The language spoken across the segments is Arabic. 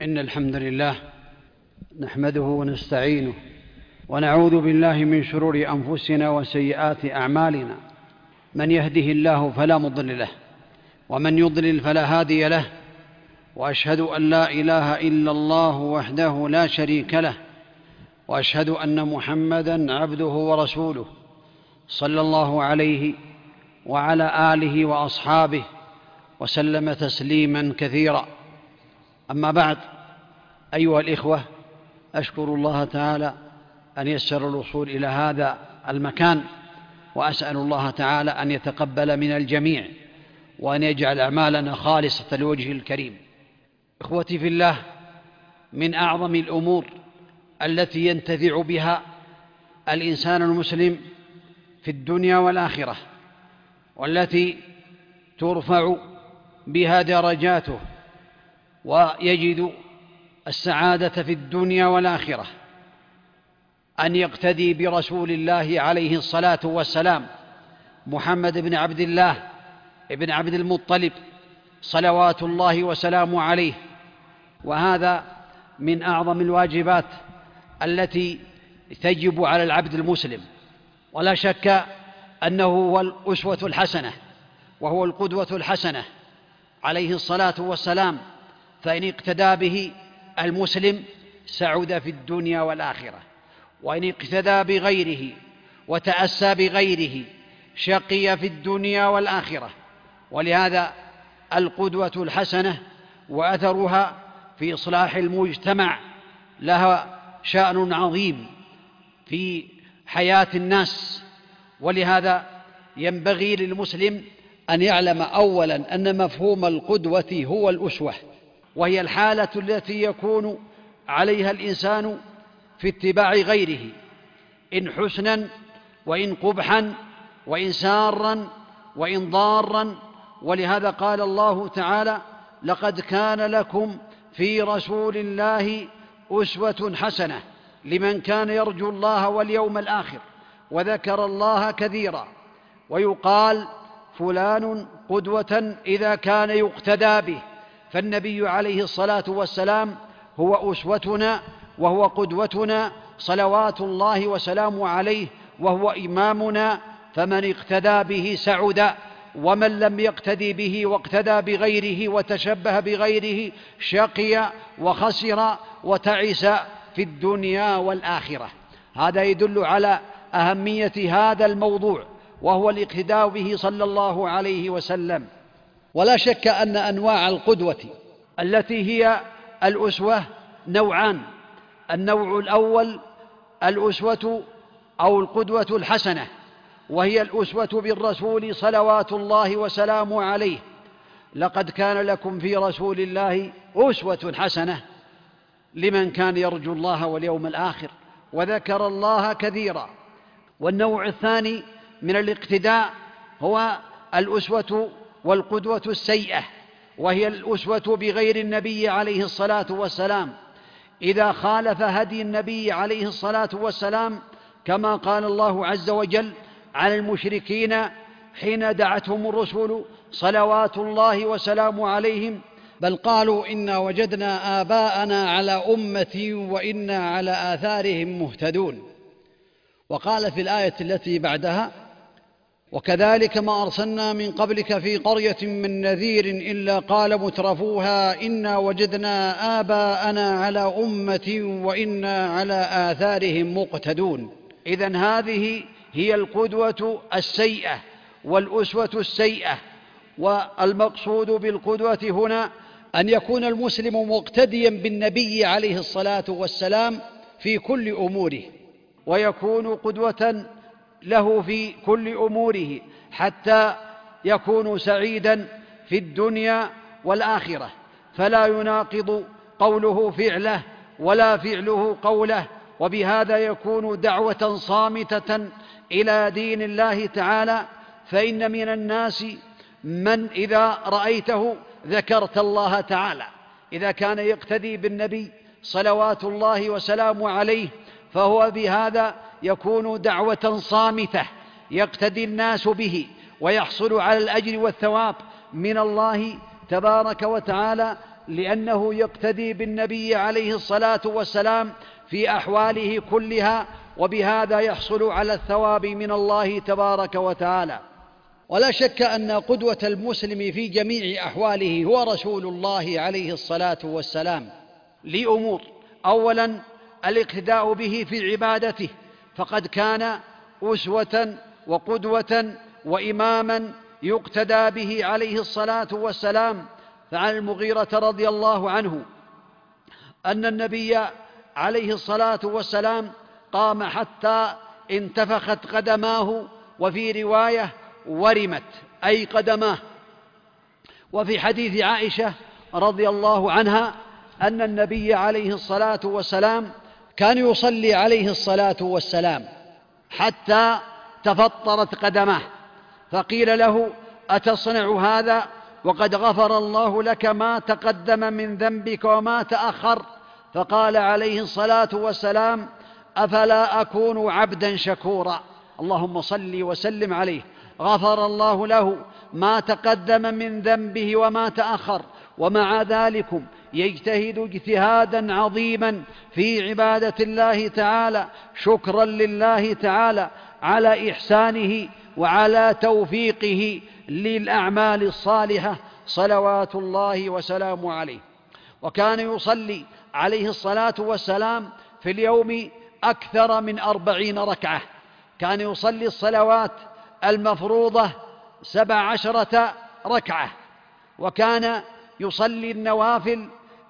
إن الحمد لله نحمده ونستعينه ونعوذ بالله من شرور أنفسنا وسيئات أعمالنا. من يهده الله فلا مضل له ومن يضلل فلا هادي له، وأشهد أن لا إله إلا الله وحده لا شريك له، وأشهد أن محمدًا عبده ورسوله صلى الله عليه وعلى آله وأصحابه وسلم تسليمًا كثيرا. أما بعد، أيها الإخوة، أشكر الله تعالى أن يسر الوصول إلى هذا المكان، وأسأل الله تعالى أن يتقبل من الجميع وأن يجعل أعمالنا خالصة لوجهه الكريم. إخوتي في الله، من أعظم الأمور التي ينتفع بها الإنسان المسلم في الدنيا والآخرة، والتي ترفع بها درجاته ويجد السعادة في الدنيا والآخرة، أن يقتدي برسول الله عليه الصلاة والسلام محمد بن عبد الله بن عبد المطلب صلوات الله وسلامه عليه. وهذا من أعظم الواجبات التي تجب على العبد المسلم، ولا شك أنه هو الأسوة الحسنة وهو القدوة الحسنة عليه الصلاة والسلام، فإن اقتدى به المسلم سعد في الدنيا والآخرة، وإن اقتدى بغيره وتأسى بغيره شقي في الدنيا والآخرة. ولهذا القدوة الحسنة وأثرها في إصلاح المجتمع لها شأن عظيم في حياة الناس. ولهذا ينبغي للمسلم أن يعلم أولاً أن مفهوم القدوة هو الأسوة، وهي الحالة التي يكون عليها الإنسان في اتباع غيره، إن حسناً وإن قبحاً وإن ساراً وإن ضاراً. ولهذا قال الله تعالى: لقد كان لكم في رسول الله أسوة حسنة لمن كان يرجو الله واليوم الآخر وذكر الله كثيرا. ويقال فلان قدوة إذا كان يقتدى به، فالنبي عليه الصلاة والسلام هو أسوتنا وهو قدوتنا صلوات الله وسلامه عليه، وهو إمامنا، فمن اقتدى به سعد، ومن لم يقتدي به واقتدى بغيره وتشبه بغيره شقي وخسر وتعس في الدنيا والآخرة. هذا يدل على أهمية هذا الموضوع، وهو الاقتداء به صلى الله عليه وسلم. ولا شك أن أنواع القدوة التي هي الأسوة نوعان: النوع الأول الأسوة أو القدوة الحسنة، وهي الأسوة بالرسول صلوات الله وسلامه عليه. لقد كان لكم في رسول الله أسوة حسنة لمن كان يرجو الله واليوم الآخر وذكر الله كثيرا. والنوع الثاني من الاقتداء هو الأسوة والقدوة السيئة، وهي الأسوة بغير النبي عليه الصلاة والسلام، إذا خالف هدي النبي عليه الصلاة والسلام، كما قال الله عز وجل عن المشركين حين دعتهم الرسل صلوات الله وسلامه عليهم: بل قالوا إنا وجدنا آباءنا على أمة وإنا على آثارهم مهتدون. وقال في الآية التي بعدها: وكذلك ما أرسلنا من قبلك في قرية من نذير إلا قال مترفوها إنا وجدنا آباءنا على أمة وإنا على آثارهم مقتدون. إذن هذه هي القدوة السيئة والأسوة السيئة. والمقصود بالقدوة هنا أن يكون المسلم مقتديا بالنبي عليه الصلاة والسلام في كل أموره، ويكون قدوة له في كل أموره حتى يكون سعيدا في الدنيا والآخرة، فلا يناقض قوله فعله ولا فعله قوله. وبهذا يكون دعوة صامتة إلى دين الله تعالى. فإن من الناس من إذا رأيته ذكرت الله تعالى، إذا كان يقتدي بالنبي صلوات الله وسلامه عليه، فهو بهذا يكون دعوة صامتة يقتدي الناس به ويحصل على الأجر والثواب من الله تبارك وتعالى لأنه يقتدي بالنبي عليه الصلاة والسلام في أحواله كلها، وبهذا يحصل على الثواب من الله تبارك وتعالى. ولا شك أن قدوة المسلم في جميع أحواله هو رسول الله عليه الصلاة والسلام لأمور: أولا الاقتداء به في عبادته، فقد كان أسوة وقدوة وإماما يقتدى به عليه الصلاة والسلام. فعن المغيرة رضي الله عنه أن النبي عليه الصلاة والسلام قام حتى انتفخت قدماه، وفي رواية ورمت أي قدماه. وفي حديث عائشة رضي الله عنها أن النبي عليه الصلاة والسلام كان يصلي عليه الصلاة والسلام حتى تفطرت قدماه، فقيل له: أتصنع هذا وقد غفر الله لك ما تقدم من ذنبك وما تأخر؟ فقال عليه الصلاة والسلام: أفلا أكون عبدا شكورا؟ اللهم صل وسلم عليه. غفر الله له ما تقدم من ذنبه وما تأخر، ومع ذلك يجتهد اجتهادا عظيما في عبادة الله تعالى، شكرا لله تعالى على إحسانه وعلى توفيقه للأعمال الصالحة، صلوات الله وسلامه عليه. وكان يصلي عليه الصلاة والسلام في اليوم أكثر من 40 ركعة. كان يصلي الصلوات المفروضة 17 ركعة، وكان يصلي النوافل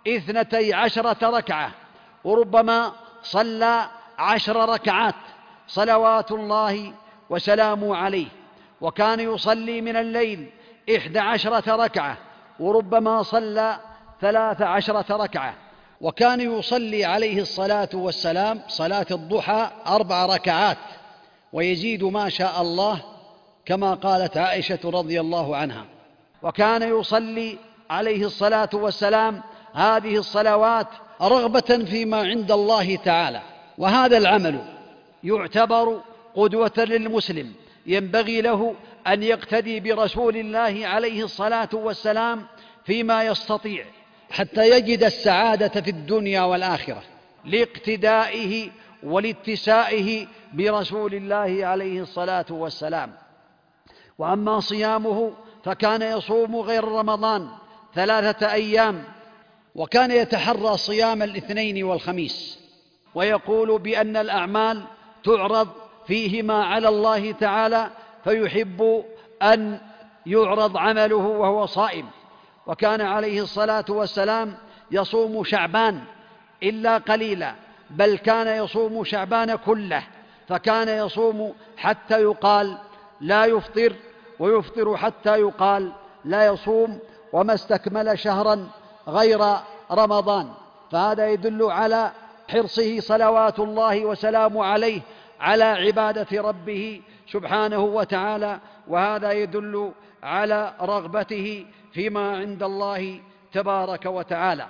12 ركعة، وربما صلى 10 ركعات صلوات الله وسلامه عليه. وكان يصلي من الليل 11 ركعة، وربما صلى 13 ركعة. وكان يصلي عليه الصلاة والسلام صلاة الضحى 4 ركعات، ويزيد ما شاء الله كما قالت عائشة رضي الله عنها. وكان يصلي عليه الصلاة والسلام هذه الصلوات رغبة فيما عند الله تعالى. وهذا العمل يعتبر قدوة للمسلم، ينبغي له أن يقتدي برسول الله عليه الصلاة والسلام فيما يستطيع حتى يجد السعادة في الدنيا والآخرة، لاقتدائه ولاتسائه برسول الله عليه الصلاة والسلام. وأما صيامه فكان يصوم غير رمضان 3 أيام، وكان يتحرى صيام الاثنين والخميس، ويقول بأن الأعمال تعرض فيهما على الله تعالى، فيحب أن يعرض عمله وهو صائم. وكان عليه الصلاة والسلام يصوم شعبان إلا قليلا، بل كان يصوم شعبان كله، فكان يصوم حتى يقال لا يفطر، ويفطر حتى يقال لا يصوم، وما استكمل شهرا غير رمضان. فهذا يدل على حرصه صلوات الله وسلامه عليه على عبادة ربه سبحانه وتعالى، وهذا يدل على رغبته فيما عند الله تبارك وتعالى.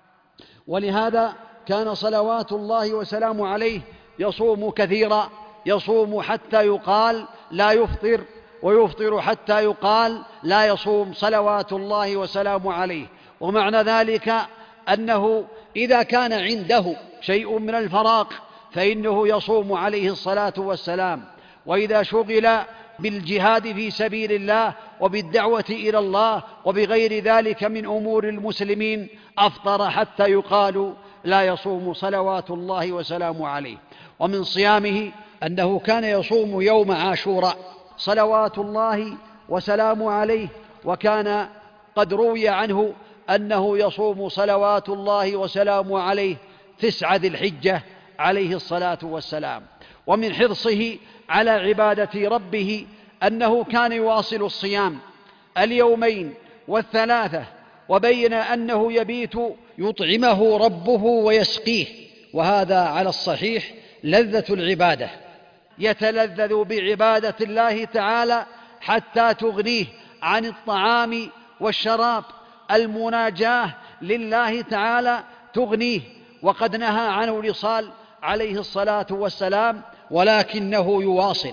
ولهذا كان صلوات الله وسلامه عليه يصوم كثيرا، يصوم حتى يقال لا يفطر، ويفطر حتى يقال لا يصوم، صلوات الله وسلامه عليه. ومعنى ذلك أنه إذا كان عنده شيء من الفراغ فإنه يصوم عليه الصلاة والسلام، وإذا شغل بالجهاد في سبيل الله وبالدعوة إلى الله وبغير ذلك من أمور المسلمين أفطر حتى يقال لا يصوم، صلوات الله وسلامه عليه. ومن صيامه أنه كان يصوم يوم عاشوراء صلوات الله وسلامه عليه، وكان قد روي عنه أنه يصوم صلوات الله وسلامه عليه 9 ذي الحجة عليه الصلاة والسلام. ومن حرصه على عبادة ربه أنه كان يواصل الصيام 2 و3، وبين أنه يبيت يطعمه ربه ويسقيه، وهذا على الصحيح لذة العبادة، يتلذذ بعبادة الله تعالى حتى تغنيه عن الطعام والشراب. المناجاة لله تعالى تغنيه، وقد نهى عنه الوصال عليه الصلاة والسلام، ولكنه يواصل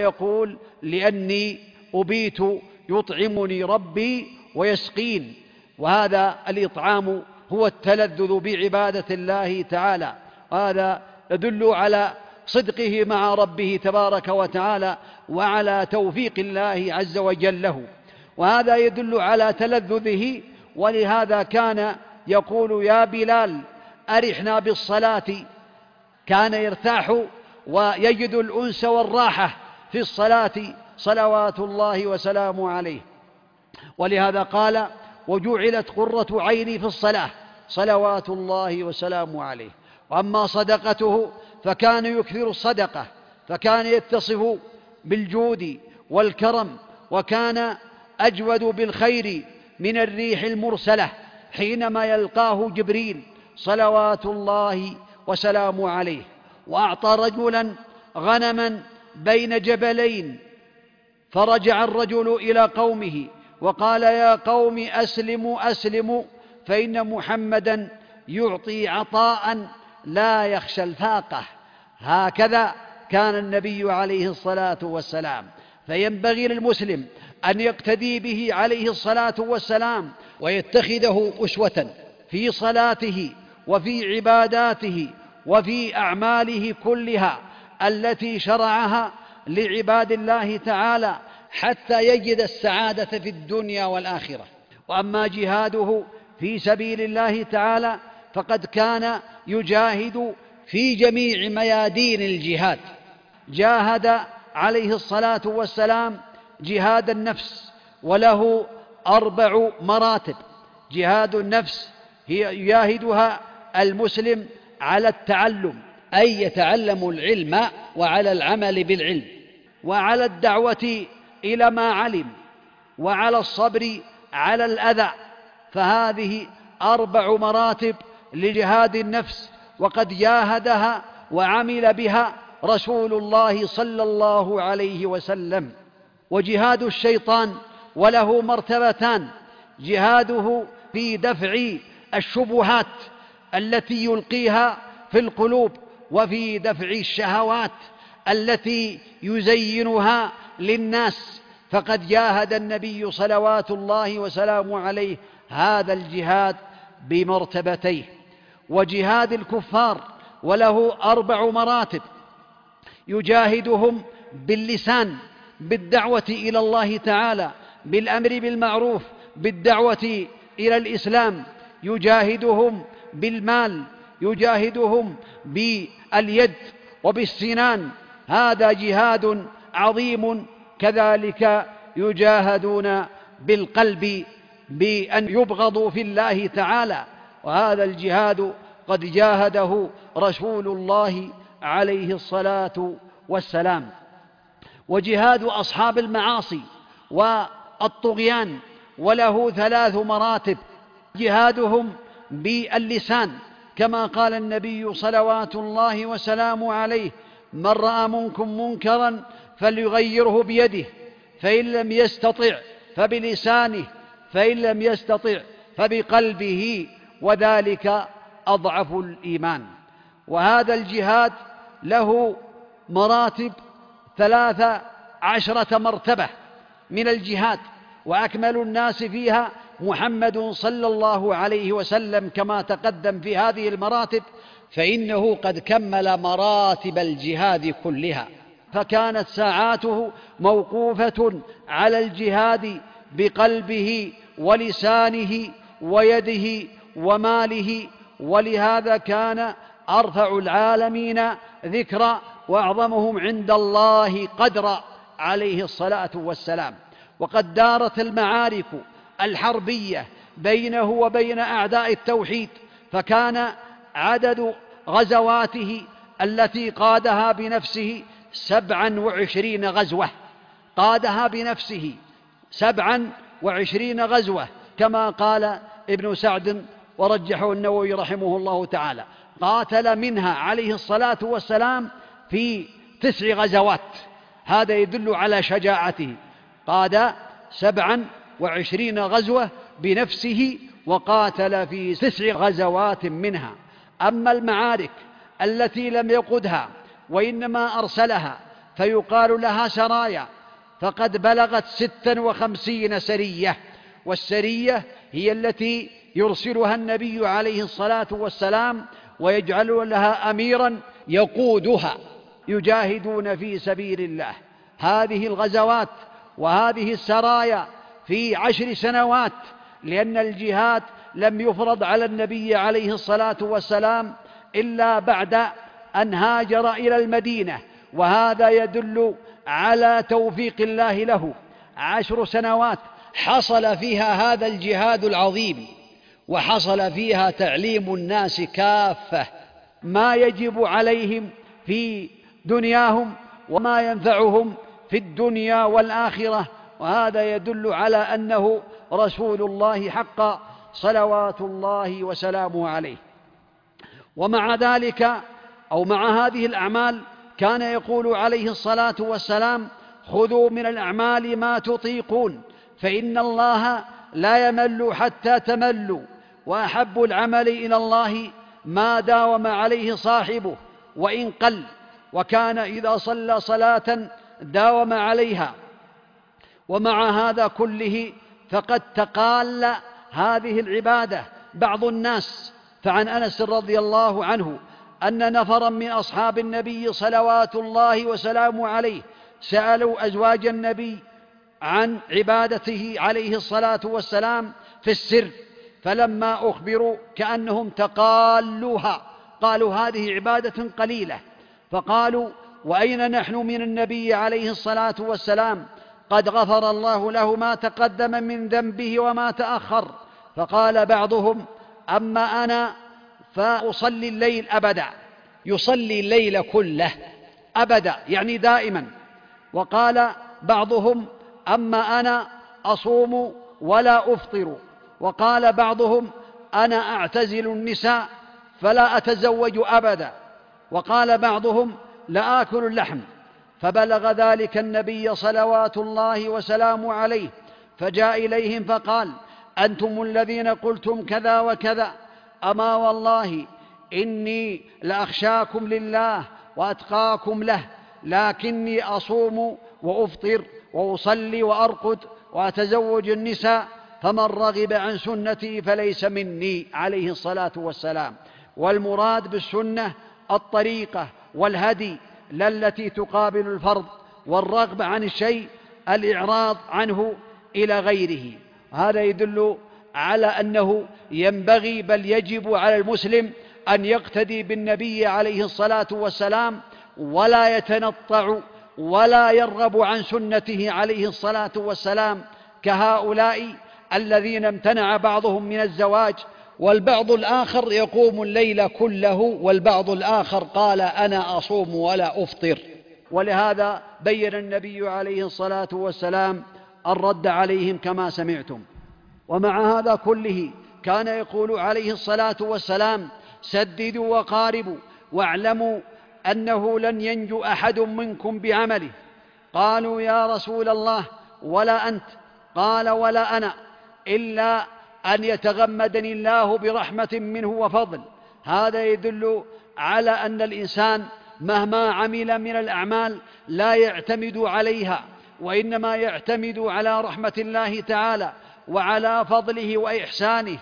ويقول: لأني أبيت يطعمني ربي ويسقين. وهذا الإطعام هو التلذذ بعبادة الله تعالى. هذا يدل على صدقه مع ربه تبارك وتعالى وعلى توفيق الله عز وجل له، وهذا يدل على تلذذه. ولهذا كان يقول: يا بلال أرحنا بالصلاة. كان يرتاح ويجد الأنس والراحة في الصلاة صلوات الله وسلامه عليه. ولهذا قال: وجعلت قرة عيني في الصلاة صلوات الله وسلامه عليه. وأما صدقته فكان يكثر الصدقة، فكان يتصف بالجود والكرم، وكان أجود بالخير من الريح المرسلة حينما يلقاه جبريل صلوات الله وسلامه عليه. وأعطى رجلا غنما بين جبلين، فرجع الرجل إلى قومه وقال: يا قوم أسلموا أسلموا، فإن محمدا يعطي عطاء لا يخشى الفاقة. هكذا كان النبي عليه الصلاة والسلام، فينبغي للمسلم أن يقتدي به عليه الصلاة والسلام ويتخذه أسوة في صلاته وفي عباداته وفي أعماله كلها التي شرعها لعباد الله تعالى حتى يجد السعادة في الدنيا والآخرة. وأما جهاده في سبيل الله تعالى فقد كان يجاهد في جميع ميادين الجهاد. جاهد عليه الصلاة والسلام جهاد النفس، وله 4 مراتب. جهاد النفس هي يجاهدها المسلم على التعلم، أي يتعلم العلم، وعلى العمل بالعلم، وعلى الدعوة إلى ما علم، وعلى الصبر على الأذى. فهذه 4 مراتب لجهاد النفس، وقد جاهدها وعمل بها رسول الله صلى الله عليه وسلم. وجهاد الشيطان وله مرتبتان: جهاده في دفع الشبهات التي يلقيها في القلوب، وفي دفع الشهوات التي يزينها للناس. فقد جاهد النبي صلوات الله وسلامه عليه هذا الجهاد بمرتبتيه. وجهاد الكفار وله 4 مراتب: يجاهدهم باللسان بالدعوة إلى الله تعالى، بالأمر بالمعروف، بالدعوة إلى الإسلام. يجاهدهم بالمال، يجاهدهم باليد وبالسنان، هذا جهاد عظيم. كذلك يجاهدون بالقلب بأن يبغضوا في الله تعالى، وهذا الجهاد قد جاهده رسول الله عليه الصلاة والسلام. وجهاد أصحاب المعاصي والطغيان وله 3 مراتب: جهادهم باللسان، كما قال النبي صلوات الله وسلامه عليه: من رأى منكم منكرا فليغيره بيده، فإن لم يستطع فبلسانه، فإن لم يستطع فبقلبه، وذلك أضعف الإيمان. وهذا الجهاد له مراتب 13 مرتبة من الجهاد، وأكمل الناس فيها محمد صلى الله عليه وسلم كما تقدم في هذه المراتب، فإنه قد كمل مراتب الجهاد كلها. فكانت ساعاته موقوفة على الجهاد بقلبه ولسانه ويده وماله، ولهذا كان أرفع العالمين ذكرا وأعظمهم عند الله قدرا عليه الصلاة والسلام. وقد دارت المعارك الحربية بينه وبين أعداء التوحيد، فكان عدد غزواته التي قادها بنفسه 27 غزوة، قادها بنفسه 27 غزوة، كما قال ابن سعد ورجحه النووي رحمه الله تعالى. قاتل منها عليه الصلاة والسلام في 9 غزوات، هذا يدل على شجاعته. قاد 27 غزوة بنفسه وقاتل في 9 غزوات منها. أما المعارك التي لم يقدها وإنما أرسلها فيقال لها سرايا، فقد بلغت 56 سرية، والسرية هي التي يرسلها النبي عليه الصلاة والسلام ويجعل لها أميرا يقودها، يجاهدون في سبيل الله. هذه الغزوات وهذه السرايا في 10 سنوات، لأن الجهاد لم يفرض على النبي عليه الصلاة والسلام إلا بعد أن هاجر إلى المدينة، وهذا يدل على توفيق الله له. 10 سنوات حصل فيها هذا الجهاد العظيم، وحصل فيها تعليم الناس كافة ما يجب عليهم في دنياهم وما ينفعهم في الدنيا والآخرة، وهذا يدل على أنه رسول الله حقا صلوات الله وسلامه عليه. ومع ذلك أو مع هذه الأعمال كان يقول عليه الصلاة والسلام: خذوا من الأعمال ما تطيقون فإن الله لا يمل حتى تملوا، وأحب العمل إلى الله ما داوم عليه صاحبه وإن قل، وكان إذا صلى صلاة داوم عليها. ومع هذا كله فقد تقال هذه العبادة بعض الناس. فعن أنس رضي الله عنه أن نفرا من أصحاب النبي صلوات الله وسلامه عليه سألوا أزواج النبي عن عبادته عليه الصلاة والسلام في السر، فلما أخبروا كأنهم تقالوها، قالوا هذه عبادة قليلة. فقالوا: وأين نحن من النبي عليه الصلاة والسلام؟ قد غفر الله له ما تقدم من ذنبه وما تأخر. فقال بعضهم: أما أنا فأصلي الليل أبدا، يصلي الليل كله أبدا يعني دائما. وقال بعضهم: أما أنا أصوم ولا أفطر. وقال بعضهم: أنا أعتزل النساء فلا أتزوج أبدا. وقال بعضهم: لا آكل اللحم. فبلغ ذلك النبي صلوات الله وسلامه عليه، فجاء إليهم فقال: أنتم الذين قلتم كذا وكذا، أما والله إني لأخشاكم لله وأتقاكم له، لكني أصوم وأفطر وأصلي وأرقد وأتزوج النساء، فمن رغب عن سنتي فليس مني عليه الصلاة والسلام. والمراد بالسنة الطريقة والهدي، لا التي تقابل الفرض. والرغبة عن الشيء الإعراض عنه إلى غيره. هذا يدل على أنه ينبغي بل يجب على المسلم أن يقتدي بالنبي عليه الصلاة والسلام، ولا يتنطع ولا يرغب عن سنته عليه الصلاة والسلام، كهؤلاء الذين امتنع بعضهم من الزواج، والبعض الآخر يقوم الليل كله، والبعض الآخر قال: أنا أصوم ولا أفطر. ولهذا بين النبي عليه الصلاة والسلام الرد عليهم كما سمعتم. ومع هذا كله كان يقول عليه الصلاة والسلام: سددوا وقاربوا، واعلموا أنه لن ينجو أحد منكم بعمله. قالوا: يا رسول الله ولا أنت؟ قال: ولا أنا، إلا أن يتغمدني الله برحمة منه وفضل. هذا يدل على أن الإنسان مهما عمل من الأعمال لا يعتمد عليها، وإنما يعتمد على رحمة الله تعالى وعلى فضله وإحسانه،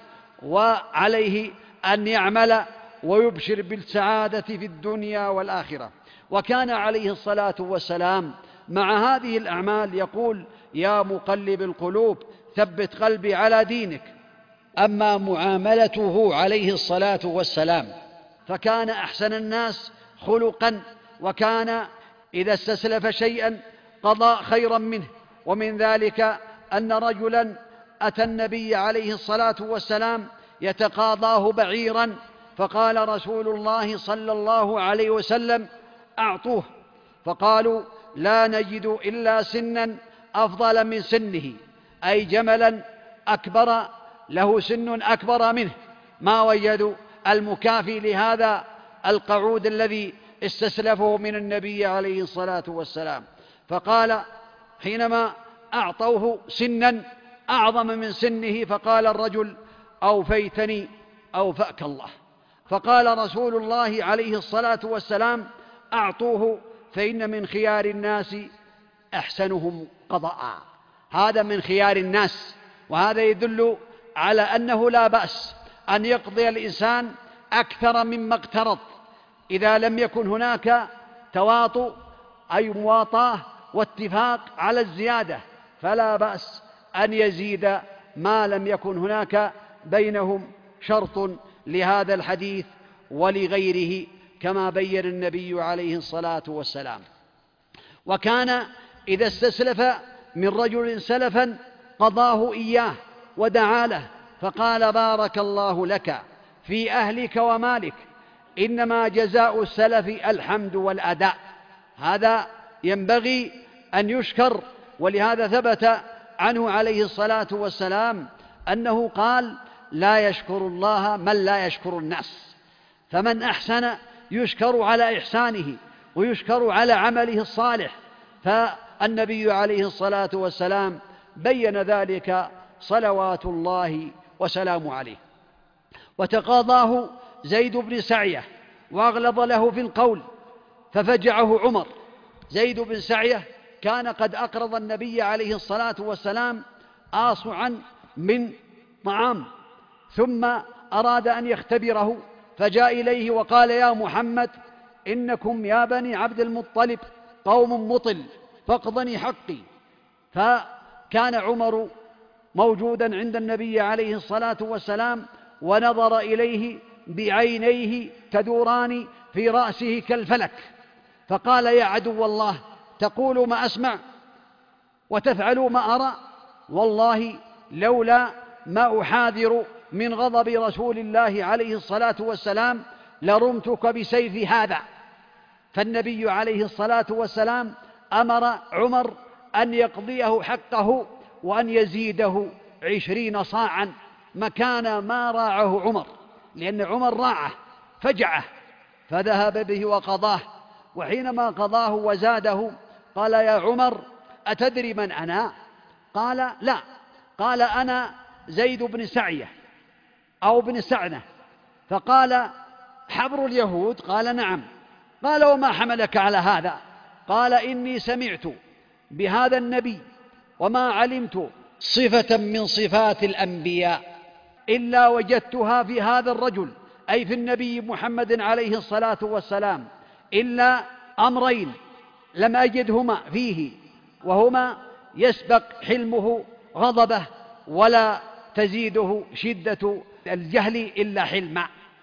وعليه أن يعمل ويبشر بالسعادة في الدنيا والآخرة. وكان عليه الصلاة والسلام مع هذه الأعمال يقول: يا مقلب القلوب ثبت قلبي على دينك. أما معاملته عليه الصلاة والسلام فكان أحسن الناس خلقا، وكان إذا استسلف شيئا قضى خيرا منه. ومن ذلك أن رجلا أتى النبي عليه الصلاة والسلام يتقاضاه بعيرا، فقال رسول الله صلى الله عليه وسلم: أعطوه. فقالوا: لا نجد إلا سنا أفضل من سنه، أي جملا أكبر له سن أكبر منه، ما وجدوا المكافي لهذا القعود الذي استسلفه من النبي عليه الصلاة والسلام. فقال حينما أعطوه سنا أعظم من سنه، فقال الرجل: أوفيتني أوفأك الله. فقال رسول الله عليه الصلاة والسلام: أعطوه فإن من خيار الناس أحسنهم قضاء. هذا من خيار الناس، وهذا يدل على أنه لا بأس أن يقضي الإنسان أكثر مما اقترض إذا لم يكن هناك تواطؤ أي مواطاة واتفاق على الزيادة، فلا بأس أن يزيد ما لم يكن هناك بينهم شرط لهذا الحديث ولغيره، كما بين النبي عليه الصلاة والسلام. وكان إذا استسلف من رجل سلفا قضاه إياه ودعا له فقال: بارك الله لك في أهلك ومالك، إنما جزاء السلف الحمد والأداء. هذا ينبغي أن يشكر. ولهذا ثبت عنه عليه الصلاة والسلام أنه قال: لا يشكر الله من لا يشكر الناس. فمن أحسن يشكر على إحسانه ويشكر على عمله الصالح، فالنبي عليه الصلاة والسلام بين ذلك صلوات الله وسلامه عليه. وتقاضاه زيد بن سعية وأغلظ له في القول ففجعه عمر. زيد بن سعية كان قد أقرض النبي عليه الصلاة والسلام آصعا من طعام، ثم أراد أن يختبره فجاء إليه وقال: يا محمد، إنكم يا بني عبد المطلب قوم مطل، فاقضني حقي. فكان عمر موجودا عند النبي عليه الصلاة والسلام ونظر إليه بعينيه تدوران في رأسه كالفلك، فقال: يا عدو الله، تقول ما أسمع وتفعل ما أرى، والله لولا ما أحاذر من غضب رسول الله عليه الصلاة والسلام لرمتك بسيف هذا. فالنبي عليه الصلاة والسلام أمر عمر أن يقضيه حقه وأن يزيده 20 صاعا مكان ما راعه عمر، لأن عمر راعه فجعه فذهب به وقضاه. وحينما قضاه وزاده قال: يا عمر، أتدري من أنا؟ قال: لا. قال: أنا زيد بن سعية أو بن سعنة. فقال: حبر اليهود؟ قال: نعم. قال: وما حملك على هذا؟ قال: إني سمعت بهذا النبي وما علمت صفة من صفات الأنبياء إلا وجدتها في هذا الرجل، أي في النبي محمد عليه الصلاة والسلام، إلا أمرين لم أجدهما فيه، وهما يسبق حلمه غضبه ولا تزيده شدة الجهل إلا حلما،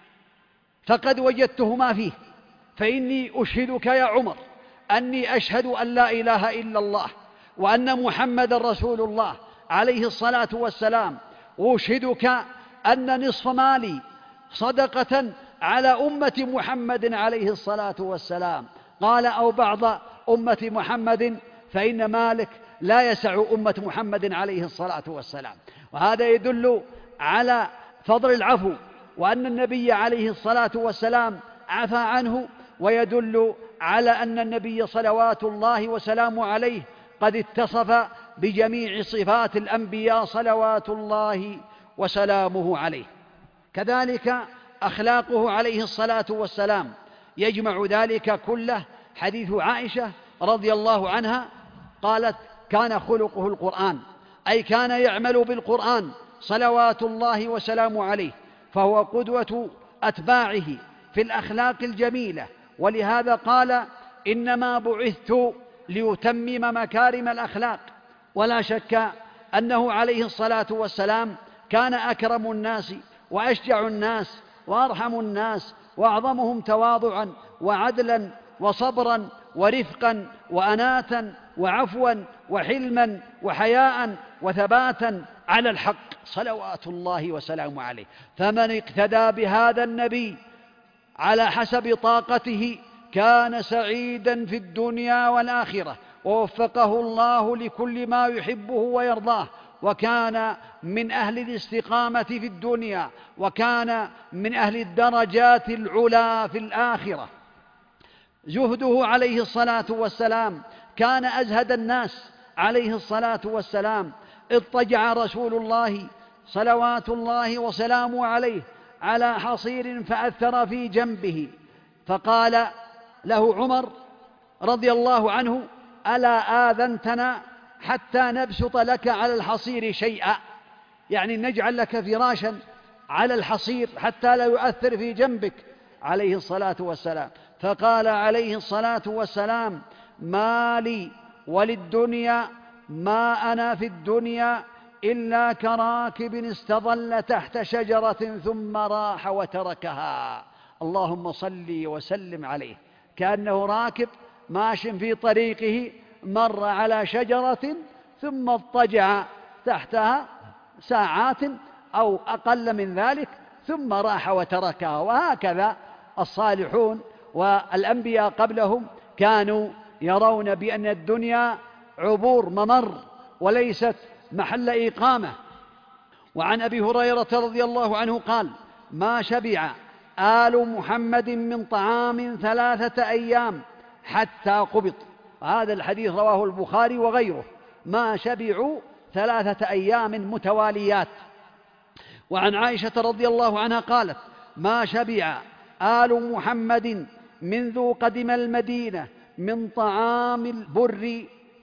فقد وجدتهما فيه. فإني أشهدك يا عمر أني أشهد أن لا إله إلا الله وأن محمد رسول الله عليه الصلاة والسلام، وأشهدك أن نصف مالي صدقة على أمة محمد عليه الصلاة والسلام. قال: أو بعض أمة محمد، فإن مالك لا يسع أمة محمد عليه الصلاة والسلام. وهذا يدل على فضل العفو وأن النبي عليه الصلاة والسلام عفى عنه، ويدل على أن النبي صلوات الله وسلامه عليه قد اتصف بجميع صفات الأنبياء صلوات الله وسلامه عليه. كذلك أخلاقه عليه الصلاة والسلام يجمع ذلك كله. حديث عائشة رضي الله عنها قالت: كان خلقه القرآن، أي كان يعمل بالقرآن صلوات الله وسلامه عليه، فهو قدوة أتباعه في الأخلاق الجميلة. ولهذا قال: إنما بعثت ليتمم مكارم الأخلاق. ولا شك أنه عليه الصلاة والسلام كان أكرم الناس وأشجع الناس وأرحم الناس وأعظمهم تواضعا وعدلا وصبرا ورفقا وأناة وعفوا وحلما وحياء وثباتا على الحق صلوات الله وسلامه عليه. فمن اقتدى بهذا النبي على حسب طاقته كان سعيدا في الدنيا والآخرة، ووفقه الله لكل ما يحبه ويرضاه، وكان من أهل الاستقامة في الدنيا، وكان من أهل الدرجات العلى في الآخرة. زهده عليه الصلاة والسلام كان أزهد الناس عليه الصلاة والسلام. اضطجع رسول الله صلوات الله وسلامه عليه على حصير فأثر في جنبه، فقال له عمر رضي الله عنه: ألا آذنتنا حتى نبسط لك على الحصير شيئا؟ يعني نجعل لك فراشا على الحصير حتى لا يؤثر في جنبك عليه الصلاة والسلام. فقال عليه الصلاة والسلام: ما لي وللدنيا ما أنا في الدنيا إلا كراكب استظل تحت شجرة ثم راح وتركها. اللهم صل وسلم عليه. كأنه راكب ماش في طريقه، مر على شجرة ثم اضطجع تحتها ساعات أو أقل من ذلك ثم راح وتركها. وهكذا الصالحون والأنبياء قبلهم كانوا يرون بأن الدنيا عبور ممر وليست محل إقامة. وعن أبي هريرة رضي الله عنه قال: ما شبع آل محمد من طعام 3 أيام حتى قبض. هذا الحديث رواه البخاري وغيره. ما شبعوا 3 أيام متواليات. وعن عائشة رضي الله عنها قالت: ما شبع آل محمد منذ قدم المدينة من طعام البر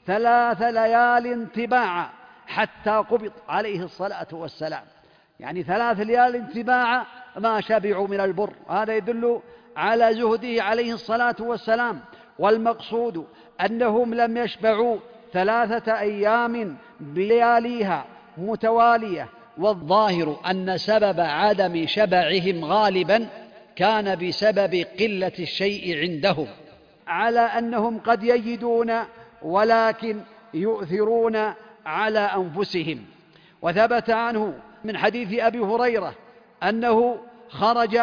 3 ليال تباعا حتى قبض عليه الصلاة والسلام. يعني 3 ليال تباعا ما شبعوا من البر. هذا يدل على زهده عليه الصلاة والسلام. والمقصود أنهم لم يشبعوا 3 أيام بلياليها متوالية. والظاهر أن سبب عدم شبعهم غالبا كان بسبب قلة الشيء عندهم، على أنهم قد يجدون ولكن يؤثرون على أنفسهم. وثبت عنه من حديث أبي هريرة أنه خرج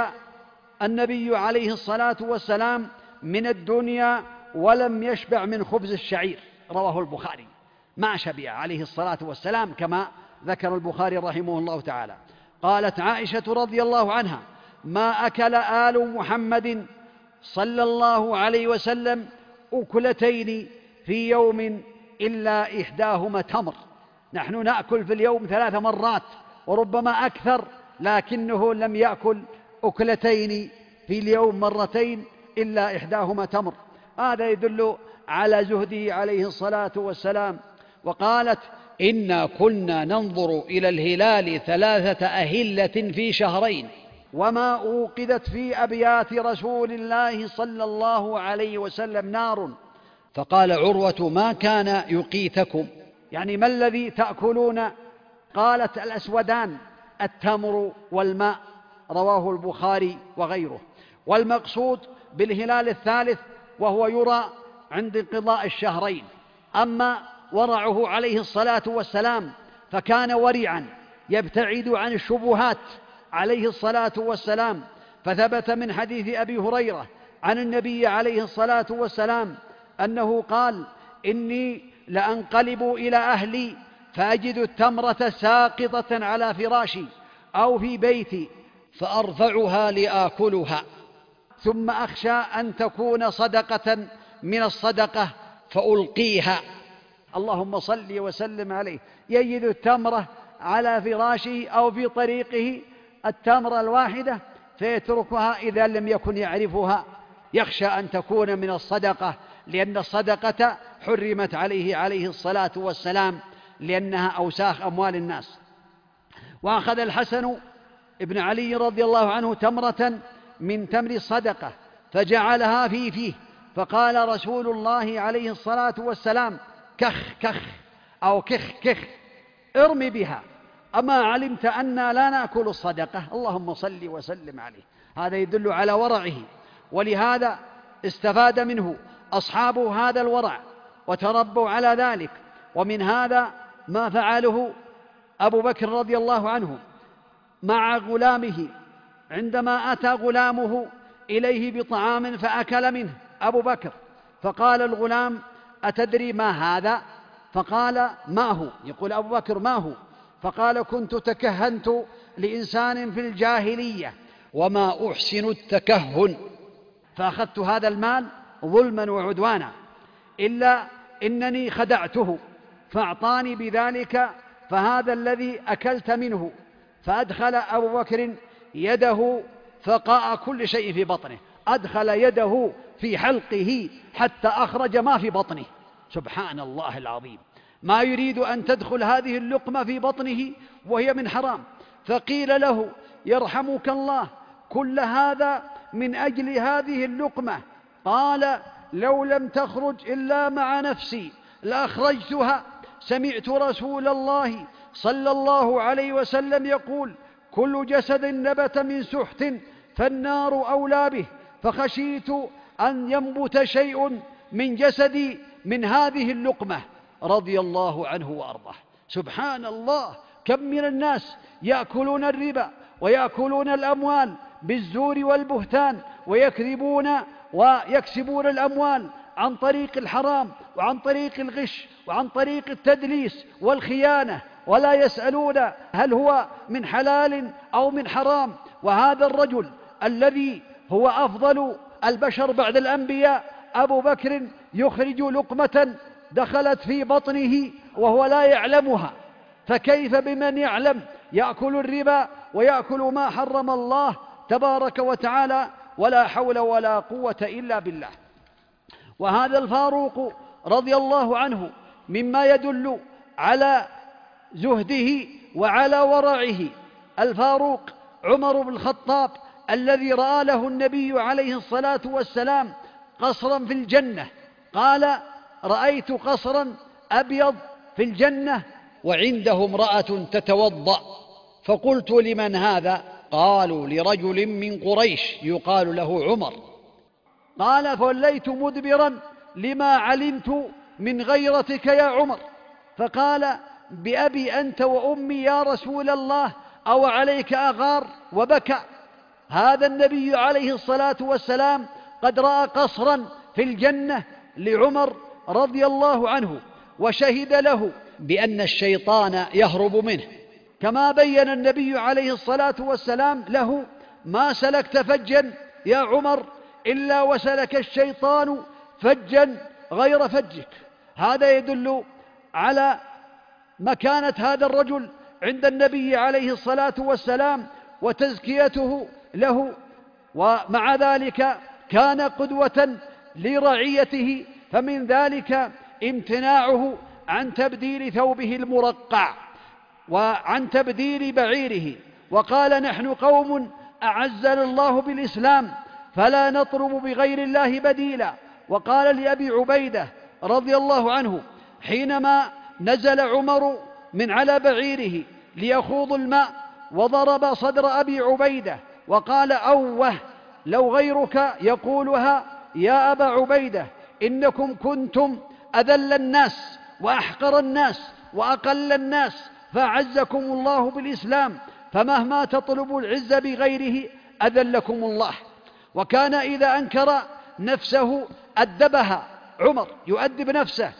النبي عليه الصلاة والسلام من الدنيا ولم يشبع من خبز الشعير، رواه البخاري. ما شبع عليه الصلاة والسلام كما ذكر البخاري رحمه الله تعالى. قالت عائشة رضي الله عنها: ما أكل آل محمد صلى الله عليه وسلم أكلتين في يوم إلا إحداهما تمر. نحن نأكل في اليوم 3 مرات وربما أكثر، لكنه لم يأكل أكلتين في اليوم مرتين إلا إحداهما تمر. هذا يدل على زهده عليه الصلاة والسلام. وقالت: إنا كنا ننظر إلى الهلال 3 أهلة في شهرين وما أوقدت في أبيات رسول الله صلى الله عليه وسلم نار. فقال عروة: ما كان يقيتكم؟ يعني ما الذي تأكلون؟ قالت: الأسودان، التمر والماء، رواه البخاري وغيره. والمقصود بالهلال الثالث وهو يرى عند انقضاء الشهرين. أما ورعه عليه الصلاة والسلام فكان ورعا يبتعد عن الشبهات عليه الصلاة والسلام. فثبت من حديث أبي هريرة عن النبي عليه الصلاة والسلام أنه قال: إني لأنقلب إلى أهلي فأجد التمرة ساقطة على فراشي أو في بيتي فأرفعها لآكلها، ثم أخشى أن تكون صدقة من الصدقة فألقيها. اللهم صل وسلم عليه. يجد التمرة على فراشه أو في طريقه، التمرة الواحدة، فيتركها إذا لم يكن يعرفها، يخشى أن تكون من الصدقة، لأن الصدقة حرمت عليه الصلاة والسلام لأنها أوساخ أموال الناس. وأخذ الحسن ابن علي رضي الله عنه تمرة من تمر الصدقة فجعلها في فيه، فقال رسول الله عليه الصلاة والسلام: كخ كخ أو كخ كخ، ارمي بها، أما علمت أننا لا نأكل الصدقة؟ اللهم صل وسلم عليه. هذا يدل على ورعه، ولهذا استفاد منه أصحاب هذا الورع وتربوا على ذلك. ومن هذا ما فعله أبو بكر رضي الله عنه مع غلامه عندما أتى غلامه إليه بطعام فأكل منه أبو بكر، فقال الغلام: أتدري ما هذا؟ فقال: ما هو؟ يقول أبو بكر: ما هو؟ فقال: كنت تكهنت لإنسان في الجاهلية وما أحسن التكهن، فأخذت هذا المال ظلما وعدوانا، إلا إنني خدعته فأعطاني بذلك، فهذا الذي أكلت منه. فأدخل أبو بكر يده فقاء كل شيء في بطنه، أدخل يده في حلقه حتى أخرج ما في بطنه. سبحان الله العظيم. ما يريد أن تدخل هذه اللقمة في بطنه وهي من حرام. فقيل له: يرحمك الله، كل هذا من أجل هذه اللقمة. قال: لو لم تخرج إلا مع نفسي لأخرجتها. سمعت رسول الله صلى الله عليه وسلم يقول: كل جسد نبت من سحت فالنار أولى به، فخشيت أن ينبت شيء من جسدي من هذه اللقمة. رضي الله عنه وأرضاه. سبحان الله، كم من الناس يأكلون الربا ويأكلون الأموال بالزور والبهتان، ويكذبون ويكسبون الأموال عن طريق الحرام وعن طريق الغش وعن طريق التدليس والخيانة، ولا يسألون هل هو من حلال أو من حرام. وهذا الرجل الذي هو أفضل البشر بعد الأنبياء، أبو بكر، يخرج لقمة دخلت في بطنه وهو لا يعلمها، فكيف بمن يعلم يأكل الربا ويأكل ما حرم الله تبارك وتعالى؟ ولا حول ولا قوة إلا بالله. وهذا الفاروق رضي الله عنه مما يدل على زهده وعلى ورعه. الفاروق عمر بن الخطاب الذي رأى له النبي عليه الصلاة والسلام قصرا في الجنة، قال: رأيت قصرا أبيض في الجنة وعنده امرأة تتوضأ، فقلت: لمن هذا؟ قالوا: لرجل من قريش يقال له عمر. قال: فوليت مدبرا لما علمت من غيرتك يا عمر. فقال: بأبي أنت وأمي يا رسول الله، أو عليك أغار؟ وبكى. هذا النبي عليه الصلاة والسلام قد رأى قصرا في الجنة لعمر رضي الله عنه، وشهد له بأن الشيطان يهرب منه، كما بين النبي عليه الصلاة والسلام له: ما سلكت فجا يا عمر إلا وسلك الشيطان فجا غير فجك. هذا يدل على مكانة هذا الرجل عند النبي عليه الصلاة والسلام وتزكيته له. ومع ذلك كان قدوة لرعيته، فمن ذلك امتناعه عن تبديل ثوبه المرقع وعن تبديل بعيره، وقال: نحن قوم أعزنا الله بالإسلام فلا نطلب بغير الله بديلا. وقال لأبي عبيدة رضي الله عنه حينما نزل عمر من على بعيره ليخوض الماء وضرب صدر أبي عبيدة وقال: أوه لو غيرك يقولها يا أبا عبيدة، إنكم كنتم أذل الناس وأحقر الناس وأقل الناس، فأعزكم الله بالإسلام، فمهما تطلب العز بغيره أذلكم الله. وكان إذا أنكر نفسه أدبها. عمر يؤدب نفسه،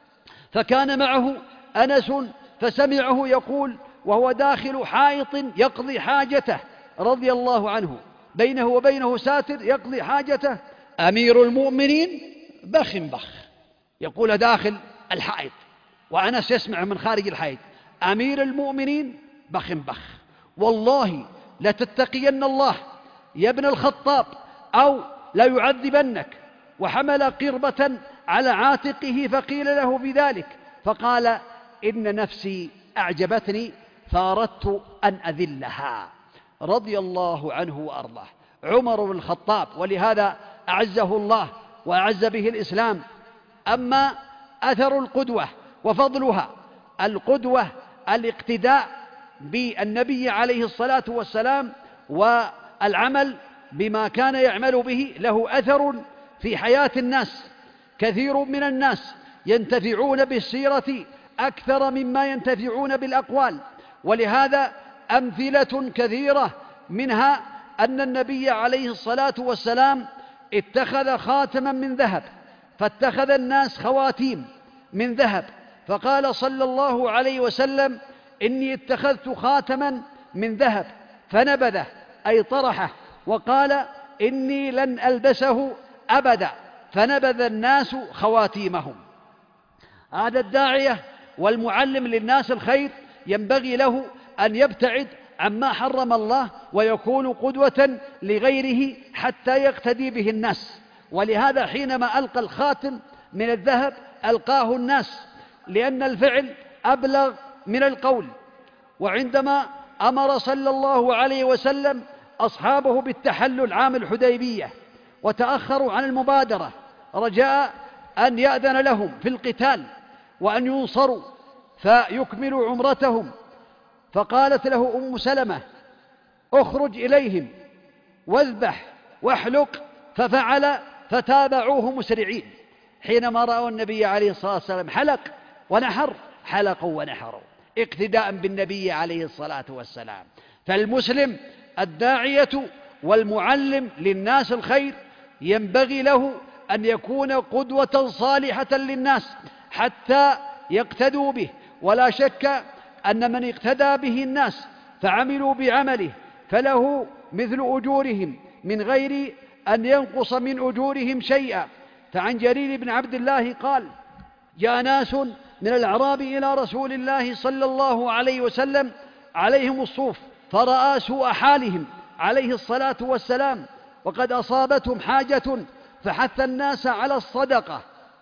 فكان معه أنس فسمعه يقول وهو داخل حائط يقضي حاجته رضي الله عنه، بينه وبينه ساتر يقضي حاجته: أمير المؤمنين بخ بخ. يقول داخل الحائط وأنس يسمع من خارج الحائط: أمير المؤمنين بخ بخ، والله لتتقين الله يا ابن الخطاب أو لا يعذبنك. وحمل قربة على عاتقه فقيل له بذلك، فقال: إن نفسي أعجبتني فأردت أن أذلها. رضي الله عنه وأرضاه. عمر بن الخطاب، ولهذا أعزه الله وأعز به الإسلام. أما أثر القدوة وفضلها: القدوة الاقتداء بالنبي عليه الصلاة والسلام والعمل بما كان يعمل به له أثر في حياة الناس. كثير من الناس ينتفعون بالسيرة أكثر مما ينتفعون بالأقوال، ولهذا أمثلة كثيرة، منها أن النبي عليه الصلاة والسلام اتخذ خاتما من ذهب، فاتخذ الناس خواتيم من ذهب، فقال صلى الله عليه وسلم: إني اتخذت خاتما من ذهب، فنبذه أي طرحه، وقال: إني لن ألبسه أبدا، فنبذ الناس خواتيمهم. هذا الداعية والمعلم للناس الخير ينبغي له أن يبتعد عما حرم الله ويكون قدوة لغيره حتى يقتدي به الناس. ولهذا حينما ألقى الخاتم من الذهب ألقاه الناس، لأن الفعل أبلغ من القول. وعندما أمر صلى الله عليه وسلم أصحابه بالتحلل عام الحديبية وتأخروا عن المبادرة رجاء أن يأذن لهم في القتال وأن ينصروا فيكملوا عمرتهم، فقالت له أم سلمة: اخرج إليهم واذبح واحلق، ففعل فتابعوه مسرعين. حينما رأوا النبي عليه الصلاة والسلام حلق ونحر حلقوا ونحروا اقتداء بالنبي عليه الصلاة والسلام. فالمسلم الداعية والمعلم للناس الخير ينبغي له أن يكون قدوة صالحة للناس حتى يقتدوا به. ولا شك أن من اقتدى به الناس فعملوا بعمله فله مثل أجورهم من غير أن ينقص من أجورهم شيئا. فعن جرير بن عبد الله قال: جاء ناس من الأعراب إلى رسول الله صلى الله عليه وسلم عليهم الصوف، فرأى سوء حالهم عليه الصلاة والسلام وقد أصابتهم حاجة، فحث الناس على الصدقة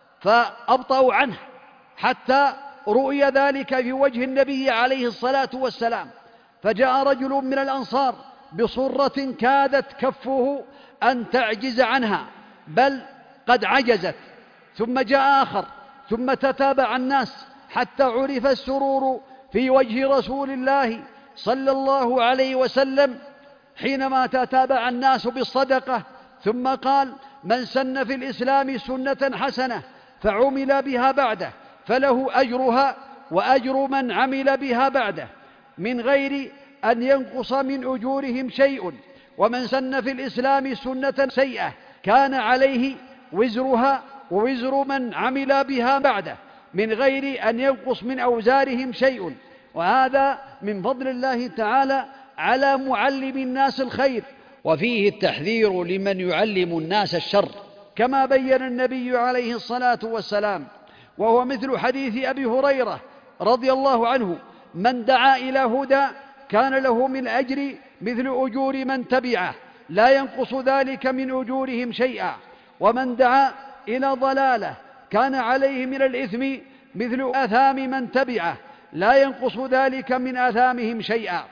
فأبطأوا عنه حتى رؤي ذلك في وجه النبي عليه الصلاة والسلام. فجاء رجل من الأنصار بصرة كادت كفه أن تعجز عنها بل قد عجزت، ثم جاء آخر، ثم تتابع الناس حتى عرف السرور في وجه رسول الله صلى الله عليه وسلم حينما تتابع الناس بالصدقة. ثم قال: من سن في الإسلام سنة حسنة فعمل بها بعده فله أجرها وأجر من عمل بها بعده من غير أن ينقص من أجورهم شيء، ومن سن في الإسلام سنة سيئة كان عليه وزرها ووزر من عمل بها بعده من غير أن ينقص من أوزارهم شيء. وهذا من فضل الله تعالى على معلم الناس الخير، وفيه التحذير لمن يعلم الناس الشر كما بين النبي عليه الصلاة والسلام، وهو مثل حديث أبي هريرة رضي الله عنه: من دعا إلى هدى كان له من أجر مثل أجور من تبعه لا ينقص ذلك من أجورهم شيئا، ومن دعا إلى ضلالة كان عليه من الإثم مثل آثام من تبعه لا ينقص ذلك من آثامهم شيئا.